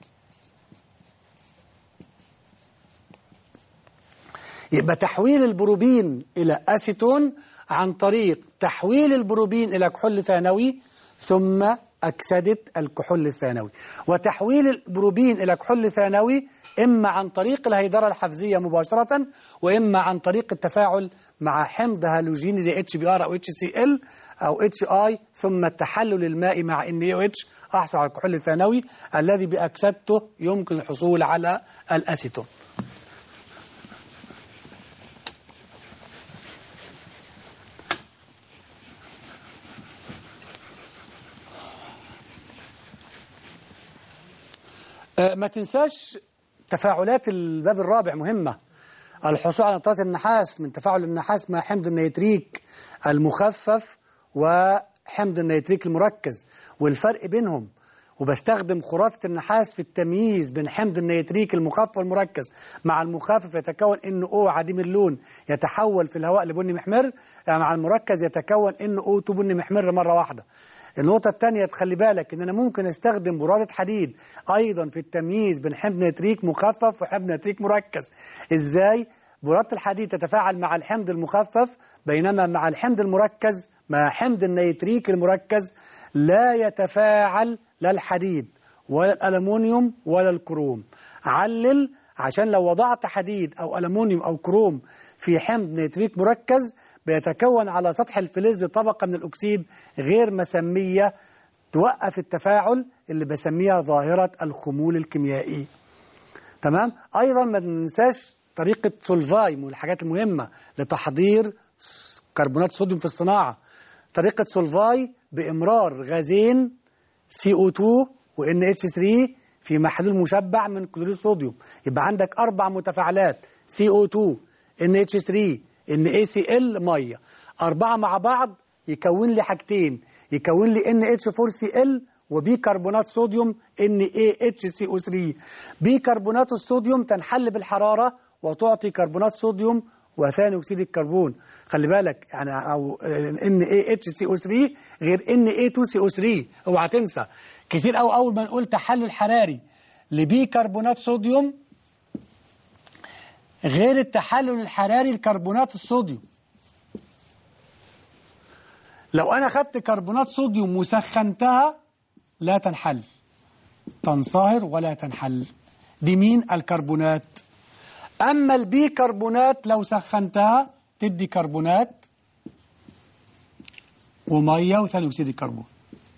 يبقى تحويل البروبين إلى أسيتون عن طريق تحويل البروبين إلى كحول ثانوي ثم أكسدة الكحول الثانوي، وتحويل البروبين إلى كحول ثانوي إما عن طريق الهيدرة الحفزية مباشرة، وإما عن طريق التفاعل مع حمض هالوجيني زي HBr أو HCl أو HI، ثم تحلل الماء مع NaOH أحصل على الكحول الثانوي الذي بأكسدته يمكن الحصول على الأسيتون. ما تنساش تفاعلات الباب الرابع مهمة. الحصول على نترات النحاس من تفاعل النحاس مع حمض النيتريك المخفف وحمض النيتريك المركز والفرق بينهم، وبستخدم خراطة النحاس في التمييز بين حمض النيتريك المخفف والمركز. مع المخفف يتكون NO عديم اللون يتحول في الهواء لبني محمر، مع المركز يتكون NO2 بني محمر مرة واحدة. النقطة الثانية تخلي بالك إن أنا ممكن أستخدم برادة حديد أيضا في التمييز بين حمض نيتريك مخفف وحمض نيتريك مركز. إزاي؟ برادة الحديد تتفاعل مع الحمض المخفف، بينما مع الحمض المركز مع حمض النيتريك المركز لا يتفاعل لا الحديد ولا الألمنيوم ولا الكروم. علل، عشان لو وضعت حديد أو ألمنيوم أو كروم في حمض نيتريك مركز بيتكون على سطح الفلز طبقة من الأكسيد غير مسمية توقف التفاعل اللي بسميها ظاهرة الخمول الكيميائي. تمام؟ أيضا ما ننساش طريقة سولفاي من الحاجات المهمة لتحضير كربونات صوديوم في الصناعة. طريقة سولفاي بإمرار غازين CO2 و NH3 في محلول مشبع من كلوريد صوديوم. يبقى عندك 4 متفاعلات CO2 NH3 NaCl مية، 4 مع بعض يكون لي حاجتين، يكون لي NH4Cl وبيكربونات صوديوم NaHCO3. بيكربونات الصوديوم تنحل بالحرارة وتعطي كربونات صوديوم وثاني أكسيد الكربون. خلي بالك يعني أو NaHCO3 غير Na2CO3. اوعى تنسى كتير أول ما نقول تحلل حراري لبيكربونات صوديوم غير التحلل الحراري لكربونات الصوديوم. لو أنا خدت كربونات صوديوم وسخنتها لا تنحل، تنصهر ولا تنحل. دي مين؟ الكربونات. أما البيكربونات لو سخنتها تدي كربونات ومية وثاني أكسيد الكربون.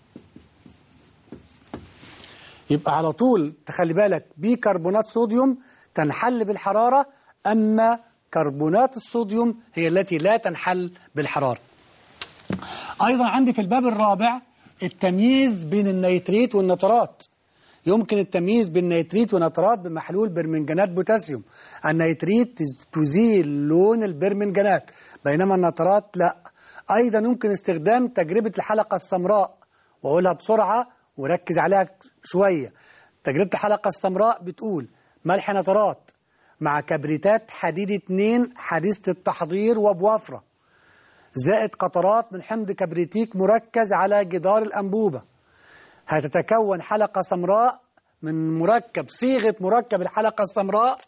يبقى على طول تخلي بالك بيكربونات صوديوم تنحل بالحرارة، أما كربونات الصوديوم هي التي لا تنحل بالحرارة. أيضا عندي في الباب الرابع التمييز بين النيتريت والنترات. يمكن التمييز بين نيتريت ونترات بمحلول برمنجانات بوتاسيوم. النيتريت تزيل لون البرمنجانات بينما النترات لا. أيضا يمكن استخدام تجربة الحلقة السمراء، وأقولها بسرعة وركز عليها شوية. تجربة الحلقة السمراء بتقول ملح نترات مع كبريتات حديد 2 حديثة التحضير وبوفرة زائد قطرات من حمض كبريتيك مركز على جدار الأنبوبة، هتتكون حلقة سمراء من مركب صيغة مركب الحلقة السمراء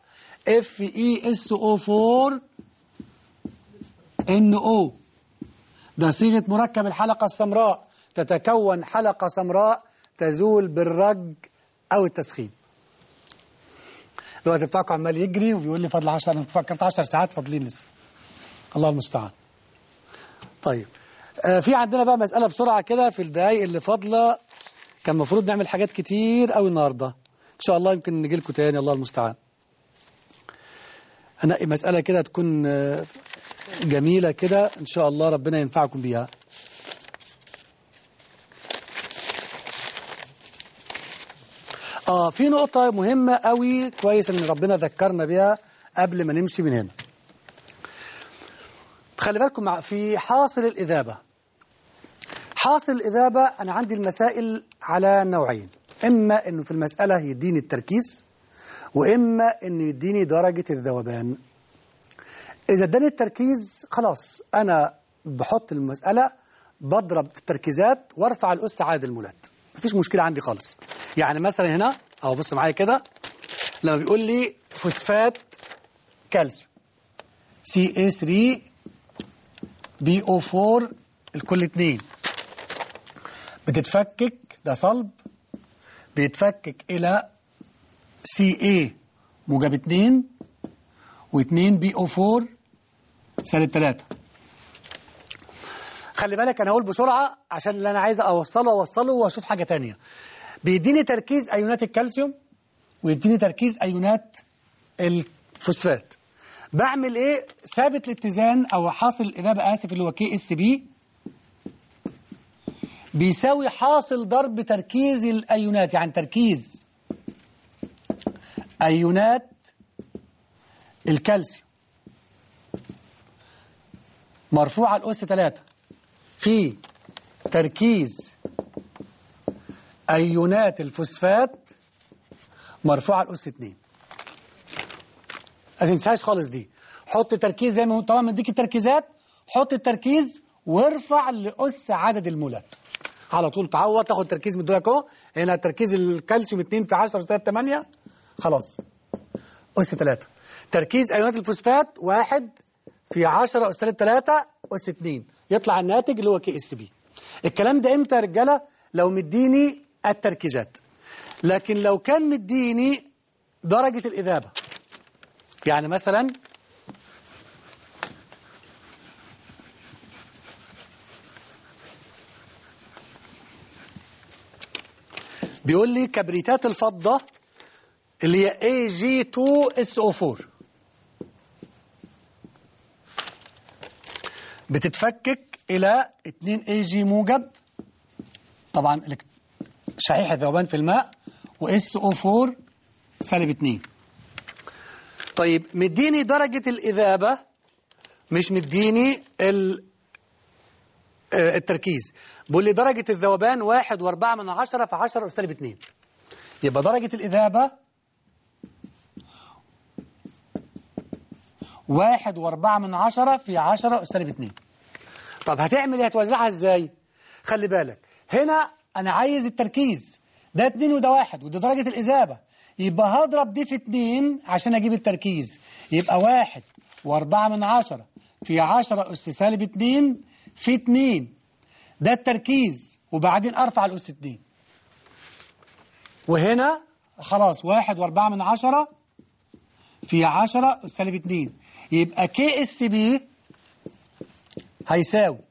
FeSO4NO. ده صيغة مركب الحلقة السمراء. تتكون حلقة سمراء تزول بالرج أو التسخين. الوقت بتاعكم عمال يجري وبيقول لي فضل 10، أنا فكرت 10 ساعات فاضلين لسه. الله المستعان. طيب في عندنا بقى مسألة بسرعة كده في الدقايق اللي فاضلة. كان المفروض نعمل حاجات كتير قوي النهارده، إن شاء الله يمكن نجي لكم تاني. الله المستعان. أنقي مسألة كده تكون جميلة كده إن شاء الله ربنا ينفعكم بيها. في نقطة مهمة قوي، كويس ان ربنا ذكرنا بها قبل ما نمشي من هنا. خلي بالكم في حاصل الإذابة. حاصل الإذابة أنا عندي المسائل على نوعين، إما إنه في المسألة يديني التركيز، وإما إنه يديني درجة الذوبان. إذا اداني التركيز خلاص أنا بحط المسألة، بضرب في التركيزات وارفع الأس عدد المولات، مفيش مشكلة عندي خالص. يعني مثلا هنا أهو بص معايا كده، لما بيقول لي فوسفات كالسيوم Ca3 BO4 الكل 2 بتتفكك، ده صلب بيتفكك إلى Ca موجب 2 و2 BO4 سالب 3. خلي بالك أنا هقول بسرعة عشان اللي أنا عايز أوصله وأشوف حاجة تانية. بيديني تركيز أيونات الكالسيوم ويديني تركيز أيونات الفوسفات. بعمل إيه؟ ثابت الاتزان أو حاصل الإذابة آسف اللي هو KSB بيساوي حاصل ضرب تركيز الأيونات، يعني تركيز أيونات الكالسيوم مرفوع على الأس 3 في تركيز أيونات الفوسفات مرفوع على الأس 2. ما تنساش خالص دي، حط تركيز زي ما هو طبعا مديك التركيزات، حط التركيز وارفع لأس عدد المولات على طول. تعوض تاخد تركيز من دول اهو، هنا تركيز الكالسيوم 2 في 10 أس 8 خلاص أس 3. تركيز أيونات الفوسفات 1 في 10 أس 3 أس 2، يطلع الناتج اللي هو KSB. الكلام ده امتى يا رجاله؟ لو مديني التركيزات. لكن لو كان مديني درجة الإذابة، يعني مثلا بيقول لي كبريتات الفضة اللي هي Ag2SO4 بتتفكك إلى 2 Ag موجب، طبعا شحيح الذوبان في الماء، وSO4 سالب 2. طيب مديني درجة الإذابة مش مديني التركيز، بيقول لي درجة الذوبان 1.4 في 10 أس سالب 2. يبقى درجة الإذابة 1.4 في 10 أس سالب 2. طب هتعمل ايه؟ هتوزعها ازاي؟ خلي بالك هنا أنا عايز التركيز، ده 2 وده 1 ودي درجة الإذابة، يبقى هضرب دي في 2 عشان أجيب التركيز، يبقى 1.4 في 10 أس سالب 2 في 2 ده التركيز، وبعدين أرفع الأس 2. وهنا خلاص 1.4 في 10 أس سالب 2، يبقى KSB هيساوي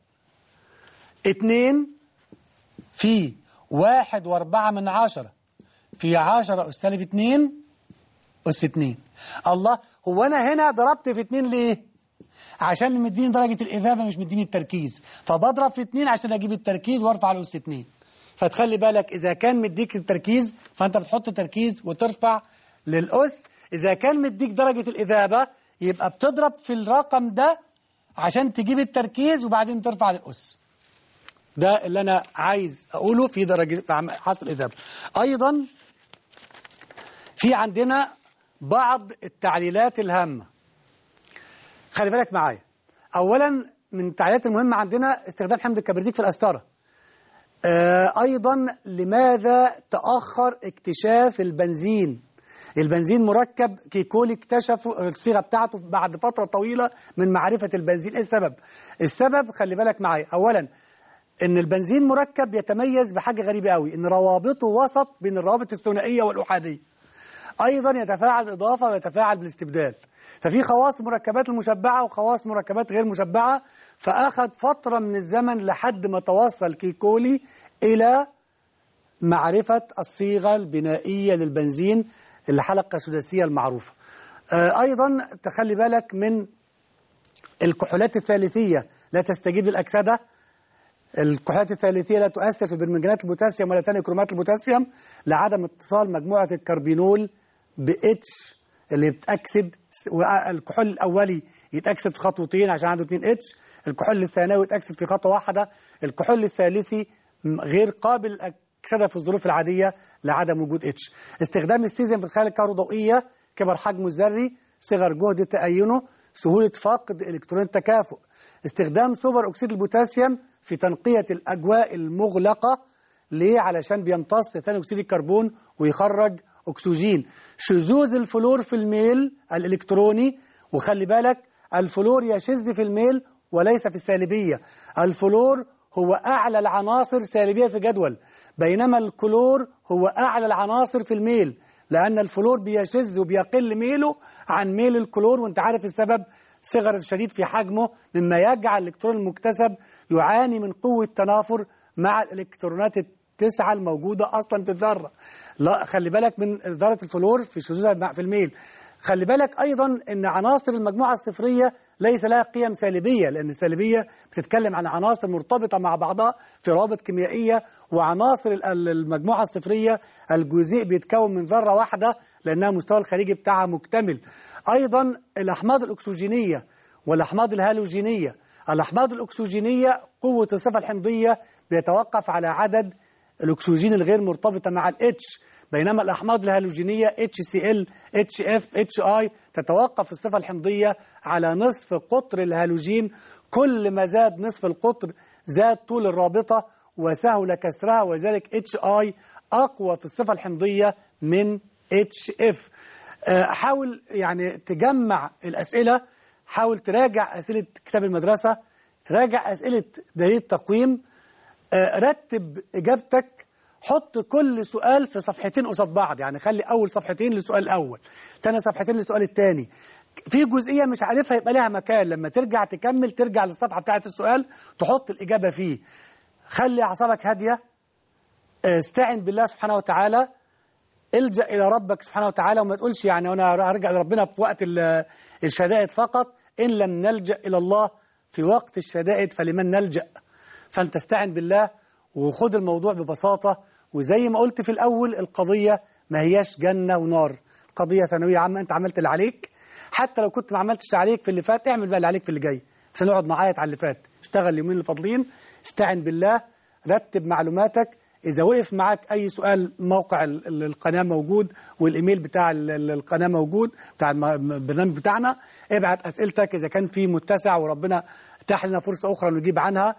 2 في 1.4 في 10 أس سالب 2 أس 2. الله، هو أنا هنا ضربت في 2 ليه؟ عشان مديني درجة الإذابة مش مديني التركيز، فبضرب في 2 عشان أجيب التركيز وارفع الأس 2. فتخلي بالك إذا كان مديك التركيز فأنت بتحط تركيز وترفع للأس، إذا كان مديك درجة الإذابة يبقى بتضرب في الرقم ده عشان تجيب التركيز وبعدين ترفع للأس. ده اللي أنا عايز أقوله في درجة حاصل الإذابة. أيضا في عندنا بعض التعليلات الهامة، خلي بالك معايا. أولا من التعليلات المهمة عندنا استخدام حمض الكبريتيك في الأستارة. أيضا لماذا تأخر اكتشاف البنزين؟ البنزين مركب كيكولي اكتشفوا الصيغة بتاعته بعد فترة طويلة من معرفة البنزين. ايه السبب؟ السبب خلي بالك معايا، أولا إن البنزين مركب يتميز بحاجة غريبة قوي، إن روابطه وسط بين الروابط الثنائية والأحادية. أيضا يتفاعل بالإضافة ويتفاعل بالاستبدال. ففي خواص مركبات المشبعة وخواص مركبات غير مشبعة، فأخذ فترة من الزمن لحد ما توصل كيكولي إلى معرفة الصيغة البنائية للبنزين الحلقة السداسية المعروفة. أيضا تخلي بالك من الكحولات الثالثية لا تستجيب للأكسدة. الكحولات الثالثية لا تؤثر في برمنجانات البوتاسيوم ولا ثاني كرومات البوتاسيوم لعدم اتصال مجموعة الكربينول بإتش اللي بتأكسد. الكحول الأولي يتأكسد في خطوتين عشان عنده 2 اتش، الكحول الثانوي يتأكسد في خطوة واحدة، الكحول الثالثي غير قابل للأكسدة في الظروف العادية لعدم وجود اتش. استخدام السيزيوم في الخلايا الكهروضوئية، كبر حجمه الذري، صغر جهد تأينه، سهولة فقد إلكترون التكافؤ. استخدام سوبر أكسيد البوتاسيوم في تنقية الأجواء المغلقة. ليه؟ علشان بيمتص ثاني أكسيد الكربون ويخرج أكسجين. شذوذ الفلور في الميل الإلكتروني، وخلي بالك الفلور يشذ في الميل وليس في السالبية. الفلور هو أعلى العناصر سالبية في جدول، بينما الكلور هو أعلى العناصر في الميل، لأن الفلور بيشذ وبيقل ميله عن ميل الكلور، وانت عارف السبب، صغر الشديد في حجمه مما يجعل الإلكترون المكتسب يعاني من قوة تنافر مع الإلكترونات التسعة الموجودة أصلا في الذرة. لا خلي بالك من ذرة الفلور في شذوذها في الميل. خلي بالك أيضا أن عناصر المجموعة الصفرية ليس لها قيم سالبية، لأن السالبية بتتكلم عن عناصر مرتبطة مع بعضها في روابط كيميائية، وعناصر المجموعة الصفرية الجزيء بيتكون من ذرة واحدة لأنها المستوى الخارجي بتاعها مكتمل. أيضا الأحماض الأكسجينية والأحماض الهالوجينية. الأحماض الأكسجينية قوة الصفة الحمضية بيتوقف على عدد الأكسجين الغير مرتبطة مع الاتش، بينما الأحماض الهالوجينية HCl HF HI تتوقف الصفة الحمضية على نصف قطر الهالوجين. كل ما زاد نصف القطر زاد طول الرابطة وسهل كسرها، وذلك HI أقوى في الصفة الحمضية من HF. حاول يعني تجمع الأسئلة، حاول تراجع أسئلة كتاب المدرسة، تراجع أسئلة دليل التقويم، رتب إجابتك، حط كل سؤال في صفحتين قصاد بعض، يعني خلي أول صفحتين للسؤال الأول، ثاني صفحتين للسؤال الثاني. في جزئية مش عارفها يبقى لها مكان، لما ترجع تكمل ترجع للصفحة بتاعت السؤال تحط الإجابة فيه. خلي أعصابك هادية، استعن بالله سبحانه وتعالى، الجأ إلى ربك سبحانه وتعالى، وما تقولش يعني أنا هرجع لربنا في وقت الشدائد فقط. إن لم نلجأ إلى الله في وقت الشدائد فلمن نلجأ؟ فأنت استعن بالله وخد الموضوع ببساطة. وزي ما قلت في الأول، القضية ما هياش جنة ونار، القضية ثانوية عامة، أنت عملت اللي عليك. حتى لو كنت ما عملتش اللي عليك في اللي فات، اعمل بقى اللي عليك في اللي جاي، مش هنقعد نعيط على اللي فات. اشتغل اليومين اللي فاضلين، استعن بالله، رتب معلوماتك. إذا وقف معاك أي سؤال، موقع القناة موجود، والإيميل بتاع القناة موجود، بتاع البرنامج بتاعنا. ابعت أسئلتك إذا كان في متسع وربنا اتاح لنا فرصة أخرى نجيب عنها.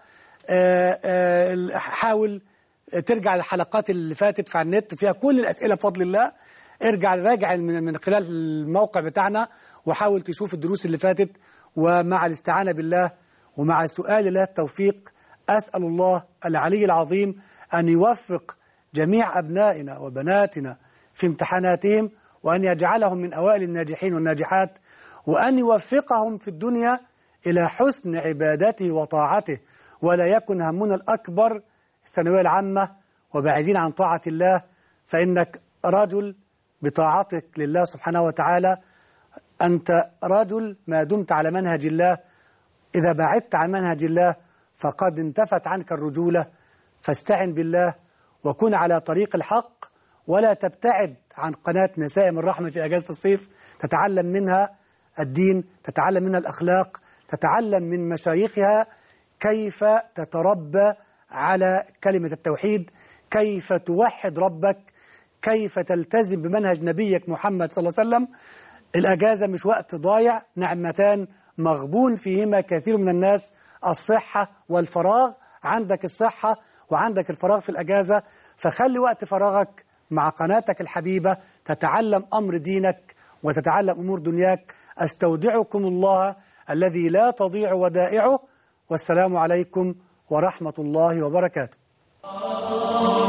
حاول ترجع للحلقات اللي فاتت في النت، فيها كل الأسئلة بفضل الله. ارجع راجع من خلال الموقع بتاعنا، وحاول تشوف الدروس اللي فاتت. ومع الاستعانة بالله ومع سؤال الله التوفيق، أسأل الله العلي العظيم أن يوفق جميع أبنائنا وبناتنا في امتحاناتهم، وأن يجعلهم من أوائل الناجحين والناجحات، وأن يوفقهم في الدنيا إلى حسن عبادته وطاعته، ولا يكن همنا الأكبر الثانوية العامة وبعيدين عن طاعة الله. فإنك رجل بطاعتك لله سبحانه وتعالى، أنت رجل ما دمت على منهج الله. إذا بعدت عن منهج الله فقد انتفت عنك الرجولة. فاستعن بالله وكن على طريق الحق، ولا تبتعد عن قناة نسائم الرحمة في أجازة الصيف. تتعلم منها الدين، تتعلم منها الأخلاق، تتعلم من مشايخها كيف تتربى على كلمة التوحيد، كيف توحد ربك، كيف تلتزم بمنهج نبيك محمد صلى الله عليه وسلم. الأجازة مش وقت ضايع، نعمتان مغبون فيهما كثير من الناس، الصحة والفراغ. عندك الصحة وعندك الفراغ في الأجازة، فخلي وقت فراغك مع قناتك الحبيبة تتعلم أمر دينك وتتعلم أمور دنياك. أستودعكم الله الذي لا تضيع ودائعه، والسلام عليكم ورحمة الله وبركاته.